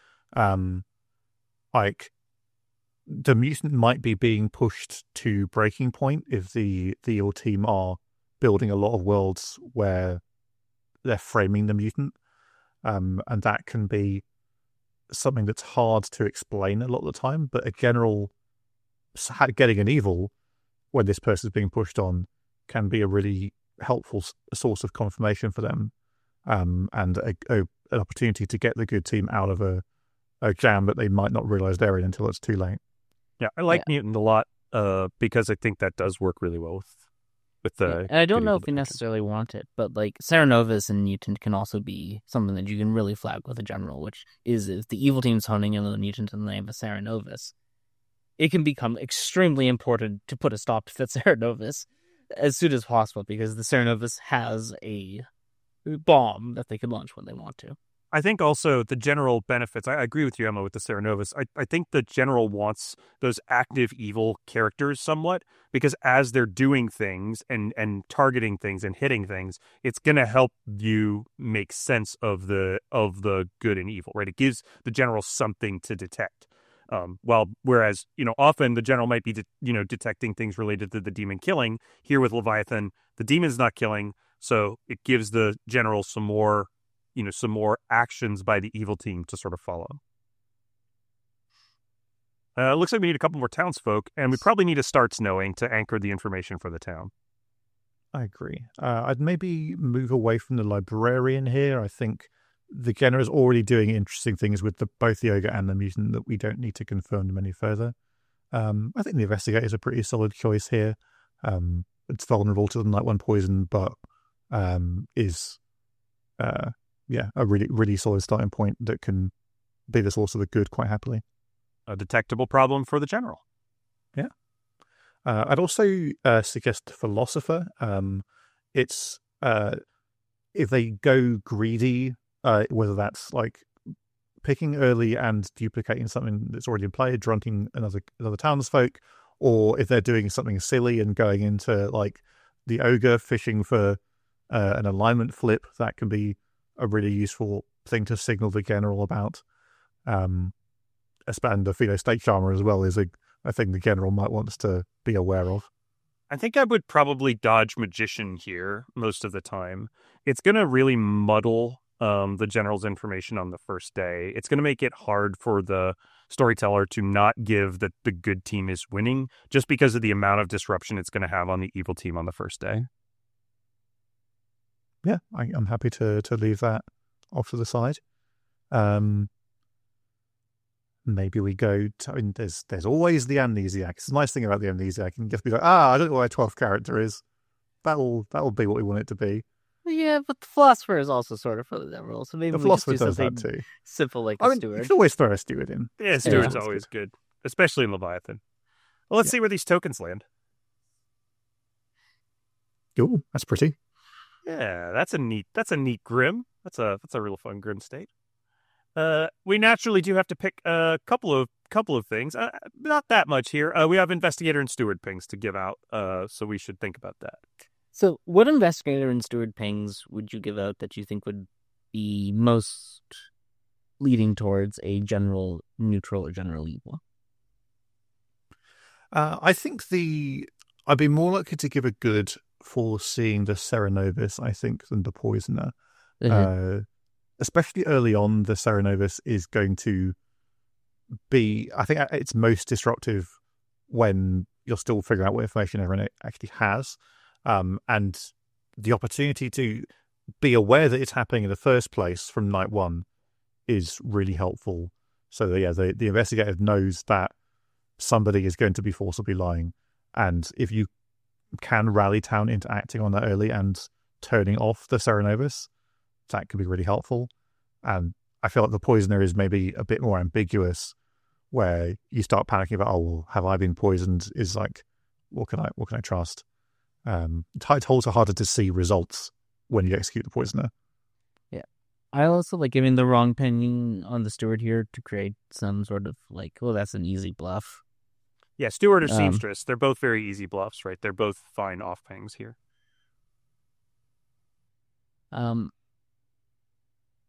The mutant might be being pushed to breaking point if the evil team are building a lot of worlds where they're framing the mutant. and that can be something that's hard to explain a lot of the time. But a general getting an evil when this person's being pushed on can be a really helpful source of confirmation for them, and an opportunity to get the good team out of a jam that they might not realize they're in until it's too late.
Yeah, I like Mutant a lot because I think that does work really well with the.
And I don't know if you necessarily want it, but like Cerenovus and Mutant can also be something that you can really flag with a general, which is if the evil team's honing in on the Mutant and they have a Cerenovus, it can become extremely important to put a stop to the Cerenovus as soon as possible, because the Cerenovus has a bomb that they can launch when they want to.
I think also the general benefits, I agree with you, Emma, with the Cerenovus. I think the general wants those active evil characters somewhat, because as they're doing things and targeting things and hitting things, it's going to help you make sense of the good and evil, right? It gives the general something to detect. Whereas, often the general might be, detecting things related to the demon killing. Here with Leviathan, the demon's not killing, so it gives the general some more actions by the evil team to sort of follow. It looks like we need a couple more townsfolk, and we probably need a starts knowing to anchor the information for the town.
I agree. I'd maybe move away from the librarian here. I think the general is already doing interesting things with both the ogre and the mutant that we don't need to confirm them any further. I think the investigator is a pretty solid choice here. It's vulnerable to the Night One poison, but is a really, really solid starting point that can be the source of the good quite happily.
A detectable problem for the general.
Yeah. I'd also suggest philosopher. It's if they go greedy, whether that's like picking early and duplicating something that's already in play, drunking another townsfolk, or if they're doing something silly and going into like the ogre fishing for an alignment flip, that can be a really useful thing to signal the general about. And the Philo State Charmer as well is a thing the general might want to be aware of.
I think I would probably dodge Magician here most of the time. It's going to really muddle the general's information on the first day. It's going to make it hard for the storyteller to not give that the good team is winning, just because of the amount of disruption it's going to have on the evil team on the first day.
Yeah, I'm happy to leave that off to the side. Maybe we go to, there's always the amnesiac. It's a nice thing about the amnesiac. You can just be like, I don't know what our 12th character is. That'll be what we want it to be.
Yeah, but the philosopher is also sort of for the general, so maybe
the
we
philosopher
just do
does
something
that too.
Simple like
I
a
mean,
steward.
you can always throw a steward in.
Yeah, steward's always good, especially in Leviathan. Well, let's see where these tokens land.
Ooh, that's pretty.
Yeah, that's a neat grim. That's a real fun grim state. We naturally do have to pick a couple of things. Not that much here. We have investigator and steward pings to give out. So we should think about that.
So, what investigator and steward pings would you give out that you think would be most leading towards a general neutral or general evil?
I think I'd be more likely to give a good for seeing the Cerenovus, I think, than the poisoner. Mm-hmm. Especially early on, the Cerenovus is going to be, I think it's most disruptive when you're still figuring out what information everyone actually has. And the opportunity to be aware that it's happening in the first place from night one is really helpful. So the investigator knows that somebody is going to be forcibly lying. And if you can rally town into acting on that early and turning off the Cerenovus, that could be really helpful. And I feel like the poisoner is maybe a bit more ambiguous, where you start panicking about, have I been poisoned? Is like, what can I trust? It's also harder to see results when you execute the poisoner.
Yeah. I also like giving the wrong ping on the steward here to create some sort of like, that's an easy bluff.
Yeah, steward or seamstress, they're both very easy bluffs, right? They're both fine off pings here.
And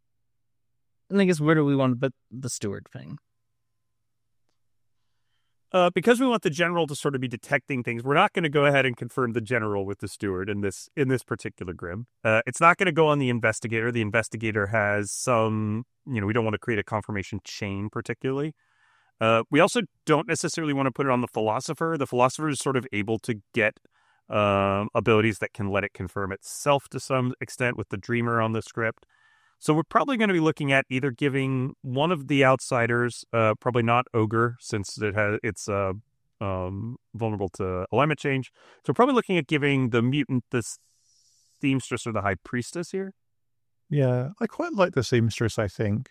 I guess where do we want to put the steward ping?
because we want the general to sort of be detecting things, we're not going to go ahead and confirm the general with the steward in this particular Grim. It's not going to go on the investigator. The investigator has some, we don't want to create a confirmation chain particularly. We also don't necessarily want to put it on the philosopher. The philosopher is sort of able to get abilities that can let it confirm itself to some extent with the dreamer on the script. So we're probably going to be looking at either giving one of the outsiders, probably not Ogre, since it's vulnerable to alignment change. So we're probably looking at giving the mutant the seamstress or the high priestess here.
Yeah, I quite like the seamstress. I think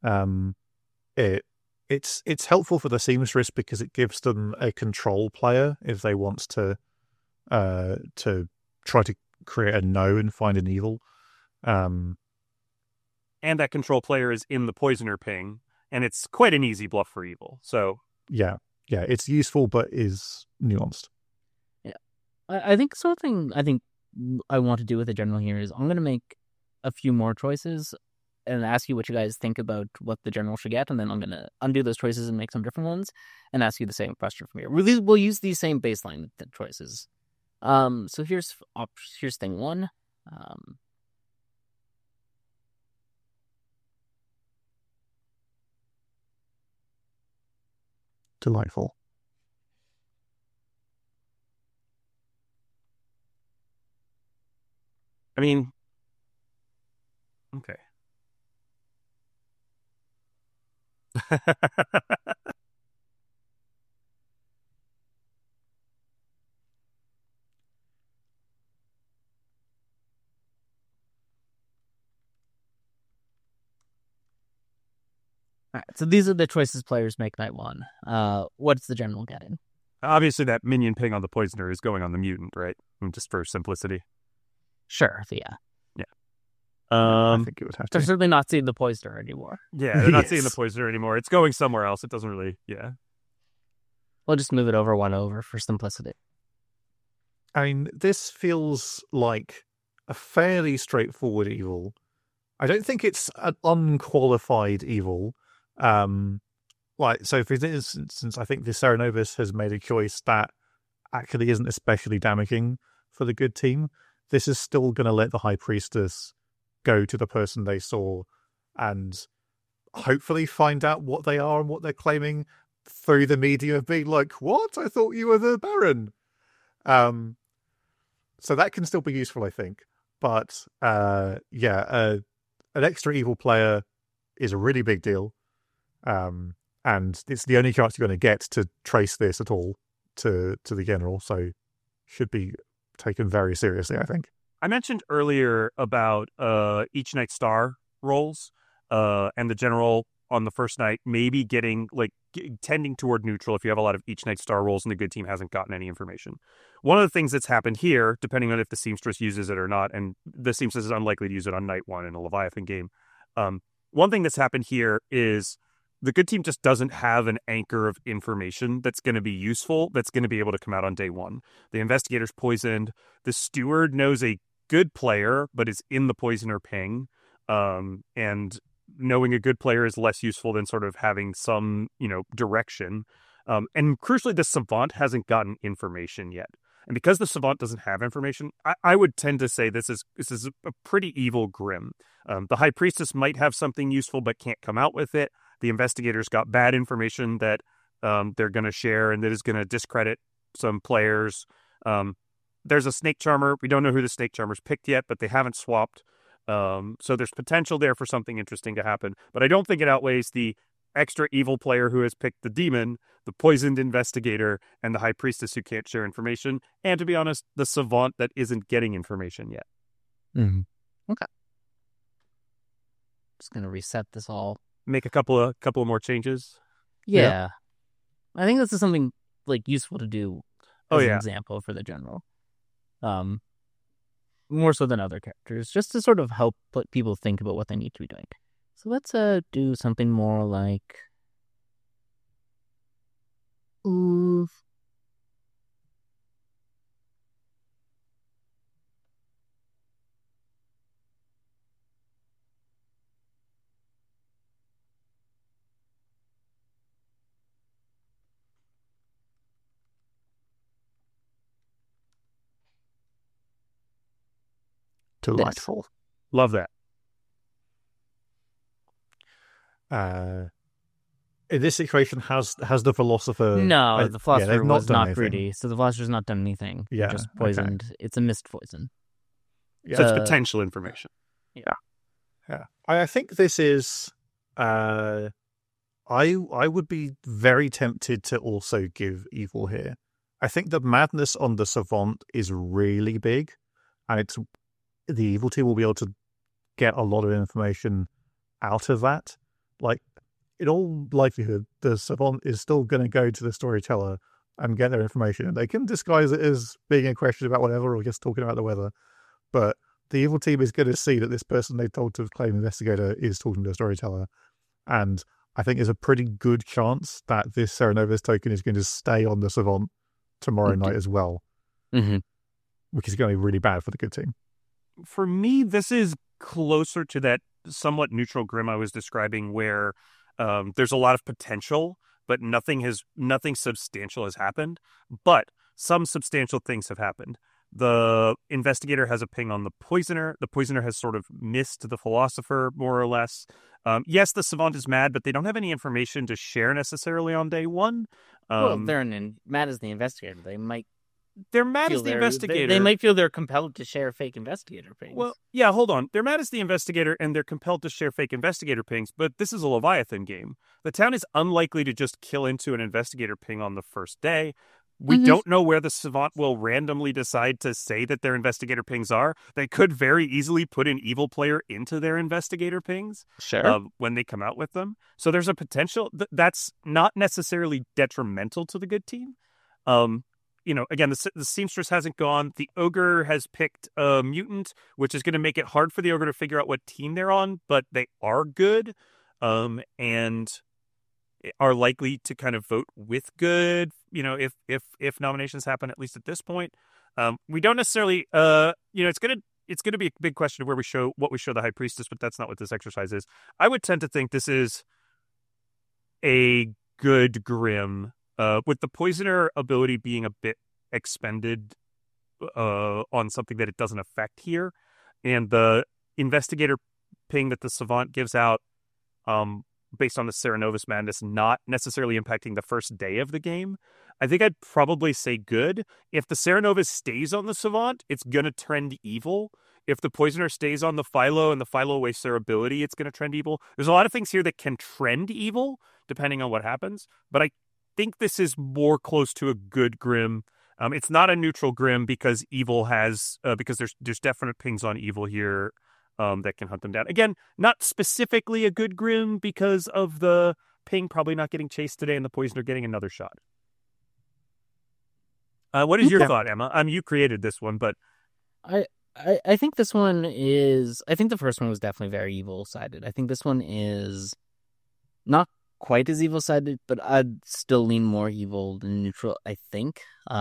it's helpful for the seamstress because it gives them a control player if they want to try to create a no and find an evil.
And that control player is in the poisoner ping, and it's quite an easy bluff for evil. So
yeah, it's useful but is nuanced.
Yeah, I think something I want to do with the general here is I'm going to make a few more choices and ask you what you guys think about what the general should get, and then I'm going to undo those choices and make some different ones, and ask you the same question from here. We'll use these same baseline choices. So here's thing one.
Delightful.
I mean, okay.
All right, so these are the choices players make night one. What's the general getting?
Obviously, that minion ping on the poisoner is going on the mutant, right? Just for simplicity.
Sure, yeah.
I think it would have to.
They're certainly not seeing the poisoner anymore.
Yeah, they're not seeing the poisoner anymore. It's going somewhere else. It doesn't really,
We'll just move it over for simplicity.
I mean, this feels like a fairly straightforward evil. I don't think it's an unqualified evil. So for instance, I think the Cerenovus has made a choice that actually isn't especially damaging for the good team. This is still going to let the High Priestess go to the person they saw and hopefully find out what they are and what they're claiming through the media of being like, what? I thought you were the Baron. So that can still be useful, I think. But an extra evil player is a really big deal. And it's the only chance you're going to get to trace this at all to the general. So should be taken very seriously, I think.
I mentioned earlier about each night star rolls and the general on the first night maybe getting tending toward neutral if you have a lot of each night star rolls and the good team hasn't gotten any information. One of the things that's happened here, depending on if the seamstress uses it or not, and the seamstress is unlikely to use it on night one in a Leviathan game. One thing that's happened here is the good team just doesn't have an anchor of information that's going to be useful, that's going to be able to come out on day one. The investigator's poisoned. The steward knows a good player, but is in the poisoner ping. And knowing a good player is less useful than sort of having some, direction. And crucially, the savant hasn't gotten information yet. And because the savant doesn't have information, I would tend to say this is a pretty evil Grim. The High Priestess might have something useful but can't come out with it. The investigators got bad information that they're going to share and that is going to discredit some players. There's a Snake Charmer. We don't know who the Snake Charmer's picked yet, but they haven't swapped. So there's potential there for something interesting to happen. But I don't think it outweighs the extra evil player who has picked the demon, the poisoned investigator, and the High Priestess who can't share information. And to be honest, the savant that isn't getting information yet.
Mm-hmm. Okay. Just going to reset this all.
Make a couple of more changes.
Yeah. I think this is something useful to do as an example for the general. More so than other characters, just to sort of help people think about what they need to be doing. So let's do something more like
Delightful.
Love that.
In this situation, has the philosopher?
No, the philosopher was not
anything.
broody, so the philosopher's not done anything.
Yeah,
They're just poisoned. Okay. It's a mist poison.
Yeah.
So it's potential information.
Yeah. I think this is. I would be very tempted to also give evil here. I think the madness on the Savant is really big, and the evil team will be able to get a lot of information out of that. Like, in all likelihood, the Savant is still going to go to the storyteller and get their information. They can disguise it as being a question about whatever or just talking about the weather. But the evil team is going to see that this person they told to claim investigator is talking to a storyteller. And I think there's a pretty good chance that this Cerenovus token is going to stay on the Savant tomorrow night as well.
Mm-hmm.
Which is going to be really bad for the good team.
For me, this is closer to that somewhat neutral Grim I was describing, where there's a lot of potential, but nothing substantial has happened. But some substantial things have happened. The investigator has a ping on the poisoner. The poisoner has sort of missed the philosopher, more or less. Yes, the Savant is mad, but they don't have any information to share necessarily on day one.
Well, they're mad as the investigator.
They're mad as the investigator.
They might feel they're compelled to share fake investigator pings.
Well, yeah, hold on. They're mad as the investigator, and they're compelled to share fake investigator pings, but this is a Leviathan game. The town is unlikely to just kill into an investigator ping on the first day. We don't know where the Savant will randomly decide to say that their investigator pings are. They could very easily put an evil player into their investigator pings when they come out with them. So there's a potential that's not necessarily detrimental to the good team. Again, the seamstress hasn't gone. The ogre has picked a mutant, which is going to make it hard for the ogre to figure out what team they're on, but they are good, and are likely to kind of vote with good. If nominations happen, at least at this point, we don't necessarily. It's gonna be a big question of what we show the High Priestess, but that's not what this exercise is. I would tend to think this is a good Grim. With the poisoner ability being a bit expended on something that it doesn't affect here, and the investigator ping that the Savant gives out based on the Cerenovus madness not necessarily impacting the first day of the game, I think I'd probably say good. If the Cerenovus stays on the Savant, it's going to trend evil. If the poisoner stays on the Philo and the Philo wastes their ability, it's going to trend evil. There's a lot of things here that can trend evil depending on what happens, but I think this is more close to a good Grim. It's not a neutral Grim because evil has because there's definite pings on evil here that can hunt them down. Again, not specifically a good Grim because of the ping probably not getting chased today and the poisoner getting another shot. What is your thought, Emma? You created this one, but
I think this one is. I think the first one was definitely very evil sided. I think this one is not quite as evil sided, but I'd still lean more evil than neutral. I think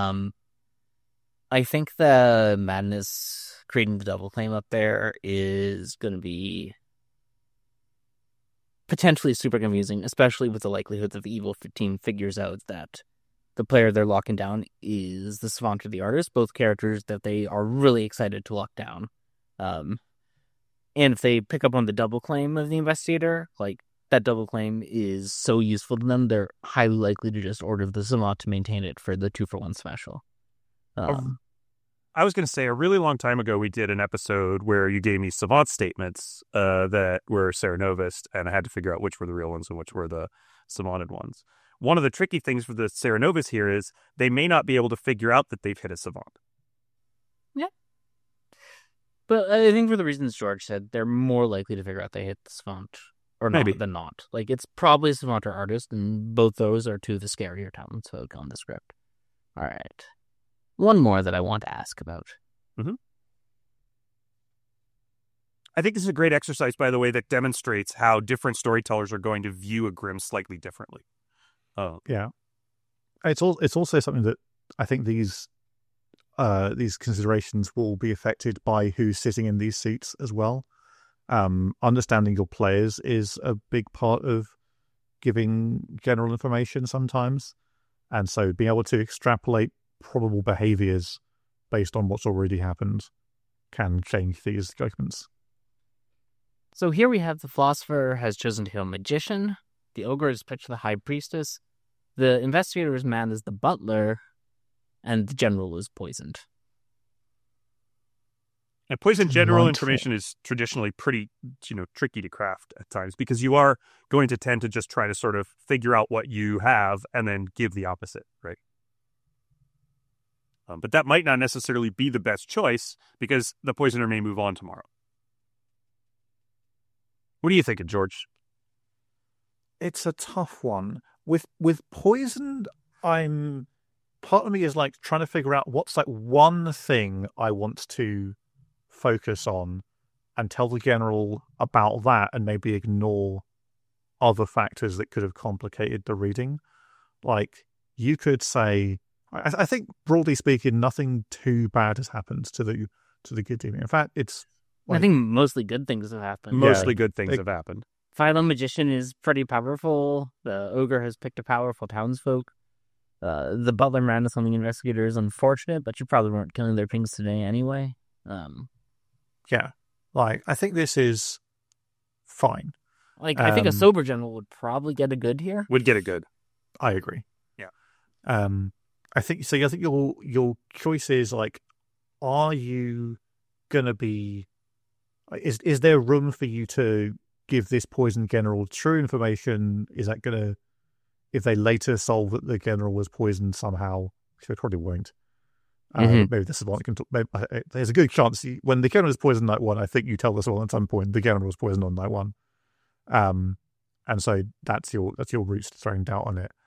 the madness creating the double claim up there is going to be potentially super confusing, especially with the likelihood that the evil team figures out that the player they're locking down is the Savant or the artist, both characters that they are really excited to lock down. And if they pick up on the double claim of the investigator, that double claim is so useful to them, they're highly likely to just order the Savant to maintain it for the 2-for-1 special.
I was going to say, a really long time ago, we did an episode where you gave me Savant statements that were Cerenovus, and I had to figure out which were the real ones and which were the Savanted ones. One of the tricky things for the Cerenovus here is they may not be able to figure out that they've hit a Savant.
Yeah. But I think for the reasons George said, they're more likely to figure out they hit the Savant or not than not. It's probably Savant or artist, and both those are two of the scarier talents folk on the script. All right. One more that I want to ask about.
Mm-hmm. I think this is a great exercise, by the way, that demonstrates how different storytellers are going to view a Grim slightly differently.
Yeah. It's also something that I think these considerations will be affected by who's sitting in these seats as well. Understanding your players is a big part of giving general information sometimes. And so being able to extrapolate probable behaviors based on what's already happened can change these judgments.
So here we have the philosopher has chosen to kill magician, the ogre has picked the high priestess, the investigator's man is the butler, and the general is poisoned.
And poison general information is traditionally pretty, tricky to craft at times because you are going to tend to just try to sort of figure out what you have and then give the opposite, right? But that might not necessarily be the best choice because the poisoner may move on tomorrow. What are you thinking, George?
It's a tough one. With poison, part of me is like trying to figure out what's like one thing I want to focus on and tell the general about that and maybe ignore other factors that could have complicated the reading. Like you could say, I think broadly speaking, nothing too bad has happened to the good team. In fact, it's
I think mostly good things have happened.
Mostly good things have happened.
Philo Magician is pretty powerful. The ogre has picked a powerful townsfolk. The butler man is something investigator is unfortunate, but you probably weren't killing their pings today anyway.
Yeah, like I think this is fine.
Like I think a sober general would probably get a good here.
Would get a good.
I agree.
Yeah.
I think so. I think your choice is like, are you gonna be? Is there room for you to give this poison general true information? Is that gonna, if they later solve that the general was poisoned somehow, which they probably won't. Maybe this is one that can talk. There's a good chance when the general was poisoned night one, I think you tell us all at some point the general was poisoned on night one, and so that's your route to throwing doubt on it.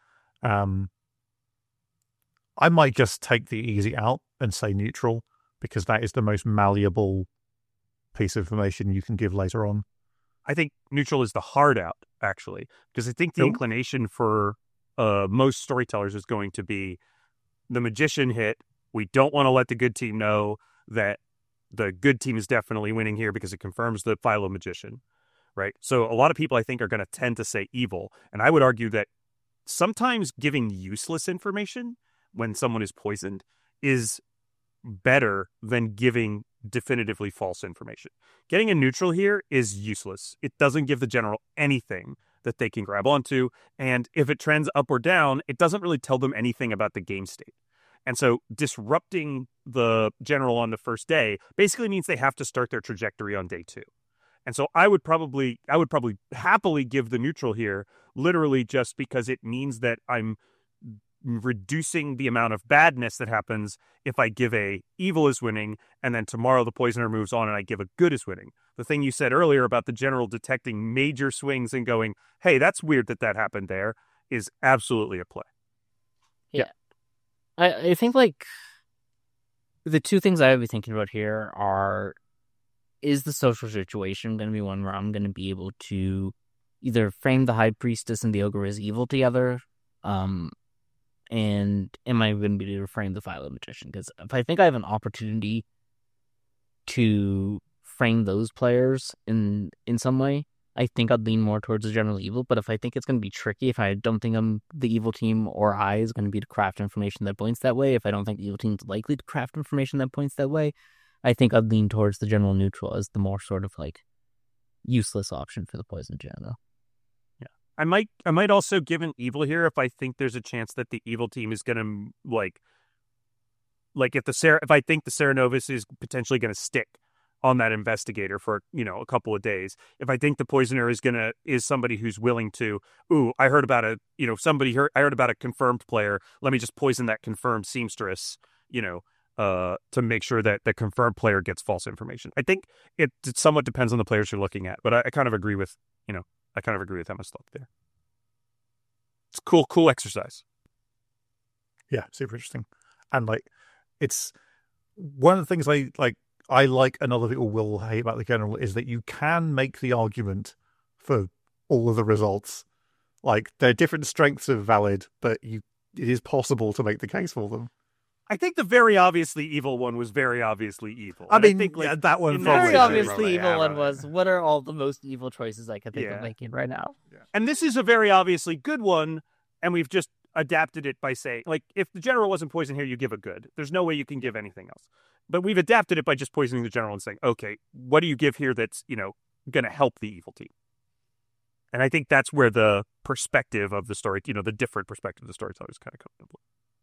I might just take the easy out and say neutral because that is the most malleable piece of information you can give later on.
I think neutral is the hard out actually because I think the inclination for most storytellers is going to be the magician hit. We don't want to let the good team know that the good team is definitely winning here because it confirms the Philo Magician, right? So a lot of people, I think, are going to tend to say evil. And I would argue that sometimes giving useless information when someone is poisoned is better than giving definitively false information. Getting a neutral here is useless. It doesn't give the general anything that they can grab onto. And if it trends up or down, it doesn't really tell them anything about the game state. And so disrupting the general on the first day basically means they have to start their trajectory on day 2. And so I would probably happily give the neutral here, literally just because it means that I'm reducing the amount of badness that happens if I give a evil is winning and then tomorrow the poisoner moves on and I give a good is winning. The thing you said earlier about the general detecting major swings and going, hey, that's weird that happened there is absolutely a play.
Yeah. I think, like, the two things I would be thinking about here are, is the social situation going to be one where I'm going to be able to either frame the high priestess and the ogre as evil together, and am I going to be able to frame the Philo Magician? Because if I think I have an opportunity to frame those players in some way, I think I'd lean more towards the general evil. But if I think it's going to be tricky, if I don't think the evil team or I is going to be to craft information that points that way, if I don't think the evil team's likely to craft information that points that way, I think I'd lean towards the general neutral as the more sort of like useless option for the poison general.
Yeah, I might also give an evil here if I think there's a chance that the evil team is going to like if I think the Serenovus is potentially going to stick on that investigator for, a couple of days. If I think the poisoner is somebody who's willing to, I heard about I heard about a confirmed player. Let me just poison that confirmed seamstress, to make sure that the confirmed player gets false information. I think it somewhat depends on the players you're looking at, but I kind of agree with, Emma's thought there. It's cool exercise.
Yeah, super interesting. And it's one of the things I like and other people will hate about the general is that you can make the argument for all of the results. Like, their different strengths are valid, but it is possible to make the case for them.
I think the very obviously evil one was very obviously evil.
I think that one
very obviously evil one was, what are all the most evil choices I could think of making right now?
Yeah. And this is a very obviously good one, and we've just adapted it by saying, like, if the general wasn't poisoned here, you give a good. There's no way you can give anything else. But we've adapted it by just poisoning the general and saying, okay, what do you give here that's, going to help the evil team? And I think that's where the perspective of the story, the different perspective of the storytellers kind of come into play.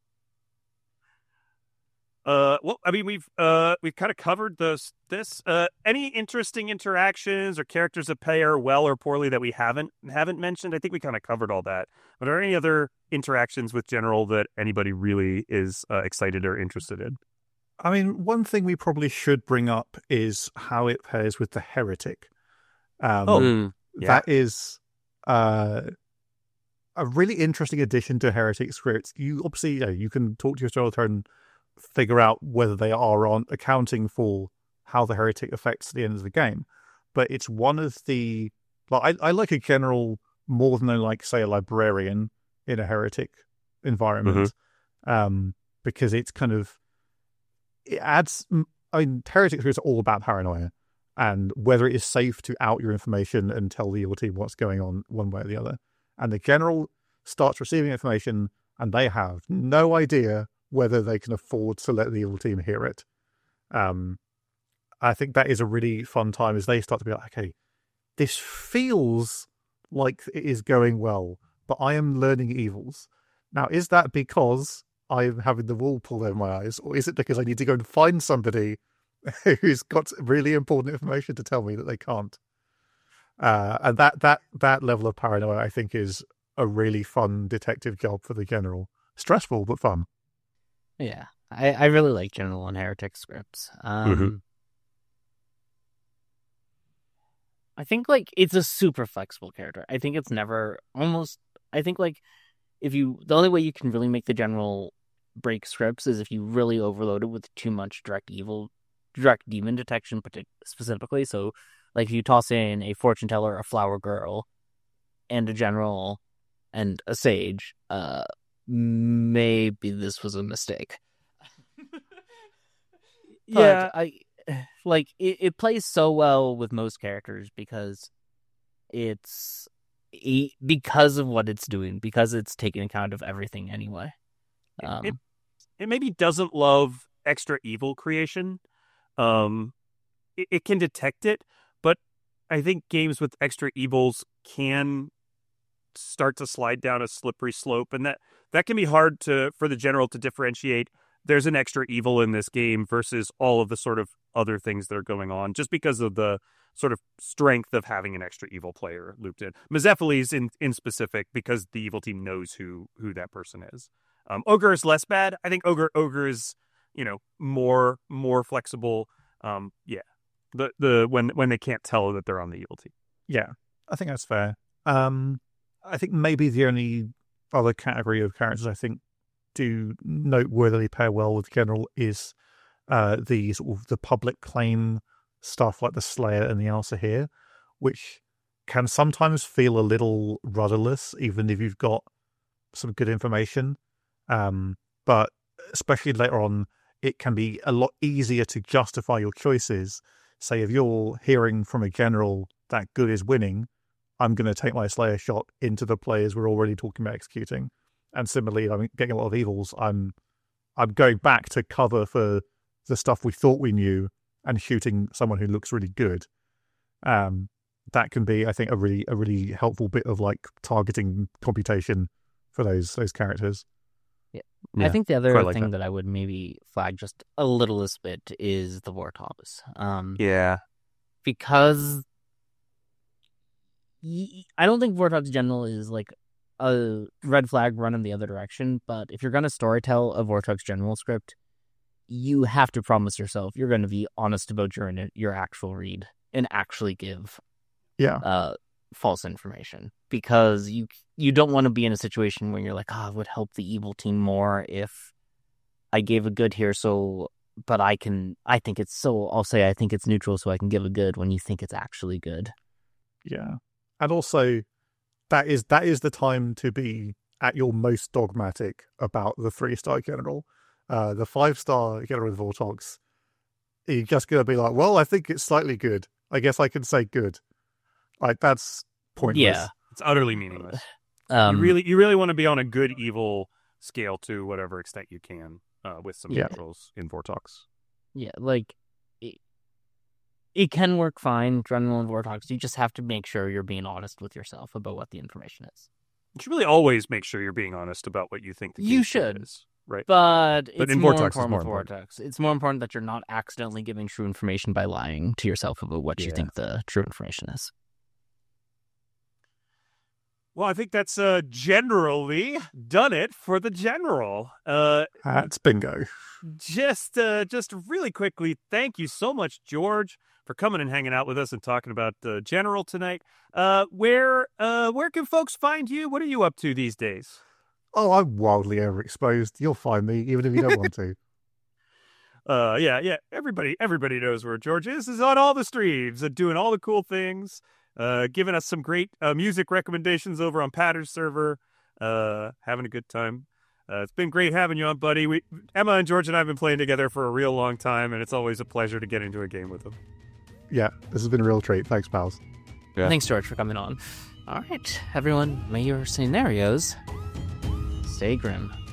Well, I mean, we've kind of covered this. Any interesting interactions or characters that pair well or poorly that we haven't mentioned? I think we kind of covered all that. But are there any other interactions with General that anybody really is excited or interested in?
I mean, one thing we probably should bring up is how it pairs with the Heretic. That is a really interesting addition to Heretic scripts. You obviously, you can talk to your storyteller and figure out whether they are on accounting for how the Heretic affects the end of the game. But it's one of the... I like a general more than I like, say, a librarian in a Heretic environment. Because it's kind of... It adds... I mean, Heretic scripts are all about paranoia and whether it is safe to out your information and tell the evil team what's going on one way or the other. And the general starts receiving information and they have no idea whether they can afford to let the evil team hear it. I think that is a really fun time as they start to be like, okay, this feels like it is going well, but I am learning evils. Now, is that because I'm having the wool pulled over my eyes, or is it because I need to go and find somebody who's got really important information to tell me that they can't? And that level of paranoia, I think, is a really fun detective job for the general. Stressful, but fun.
Yeah, I really like General and Heretic scripts. I think, like, it's a super flexible character. I think it's never almost... I think, like, the only way you can really make the general break scripts is if you really overload it with too much direct demon detection specifically. So, like, if you toss in a fortune teller, a flower girl, and a general, and a sage, maybe this was a mistake.
Yeah,
it plays so well with most characters because because of what it's doing, because it's taking account of everything anyway.
It maybe doesn't love extra evil creation. It can detect it, but I think games with extra evils can start to slide down a slippery slope, and that can be hard for the general to differentiate. There's an extra evil in this game versus all of the sort of other things that are going on, just because of the sort of strength of having an extra evil player looped in. Mezephiles in specific, because the evil team knows who that person is. Ogre is less bad. I think Ogre is, more flexible. When they can't tell that they're on the evil team.
Yeah, I think that's fair. I think maybe the only other category of characters I think do noteworthily pair well with General is the sort of the public claim stuff like the Slayer and the Alsahir, which can sometimes feel a little rudderless, even if you've got some good information. But especially later on, it can be a lot easier to justify your choices. Say, if you're hearing from a general that good is winning, I'm going to take my Slayer shot into the players we're already talking about executing. And similarly, I'm getting a lot of evils. I'm going back to cover for the stuff we thought we knew and shooting someone who looks really good. That can be, I think, a really helpful bit of like targeting computation for those characters.
Yeah. I think the other thing that I would maybe flag just a littlest bit is the Vortogs. Because I don't think Vortogs General is like a red flag run in the other direction, but if you're going to storytell a Vortogs General script, you have to promise yourself you're going to be honest about your actual read and actually give false information, because you don't want to be in a situation where you're like, it would help the evil team more if I gave a good here, but I think it's neutral, so I can give a good when you think it's actually good.
Yeah. And also, that is the time to be at your most dogmatic about the 3-star general. The 5-star general with Vortogs, you're just going to be like, well, I think it's slightly good. I guess I can say good. Like, that's pointless.
Yeah, it's utterly meaningless. You really want to be on a good evil scale to whatever extent you can with some neutrals in Vortox.
Yeah, like it can work fine, General and Vortox. You just have to make sure you're being honest with yourself about what the information is.
You should really always make sure you're being honest about what you think the
You
case
should.
is. Right.
But it's
in
more
Vortox,
important with
important.
Vortex. It's more important that you're not accidentally giving true information by lying to yourself about what you think the true information is.
Well, I think that's generally done it for the general.
That's bingo.
Just really quickly, thank you so much, George, for coming and hanging out with us and talking about the general tonight. Where can folks find you? What are you up to these days?
Oh, I'm wildly overexposed. You'll find me, even if you don't want to.
Yeah. Everybody knows where George is. Is on all the streams and doing all the cool things. Giving us some great music recommendations over on Patter's server. Having a good time. It's been great having you on, buddy. Emma and George and I have been playing together for a real long time, and it's always a pleasure to get into a game with them.
Yeah, this has been a real treat. Thanks, pals.
Yeah. Thanks, George, for coming on. All right, everyone, may your scenarios stay grim.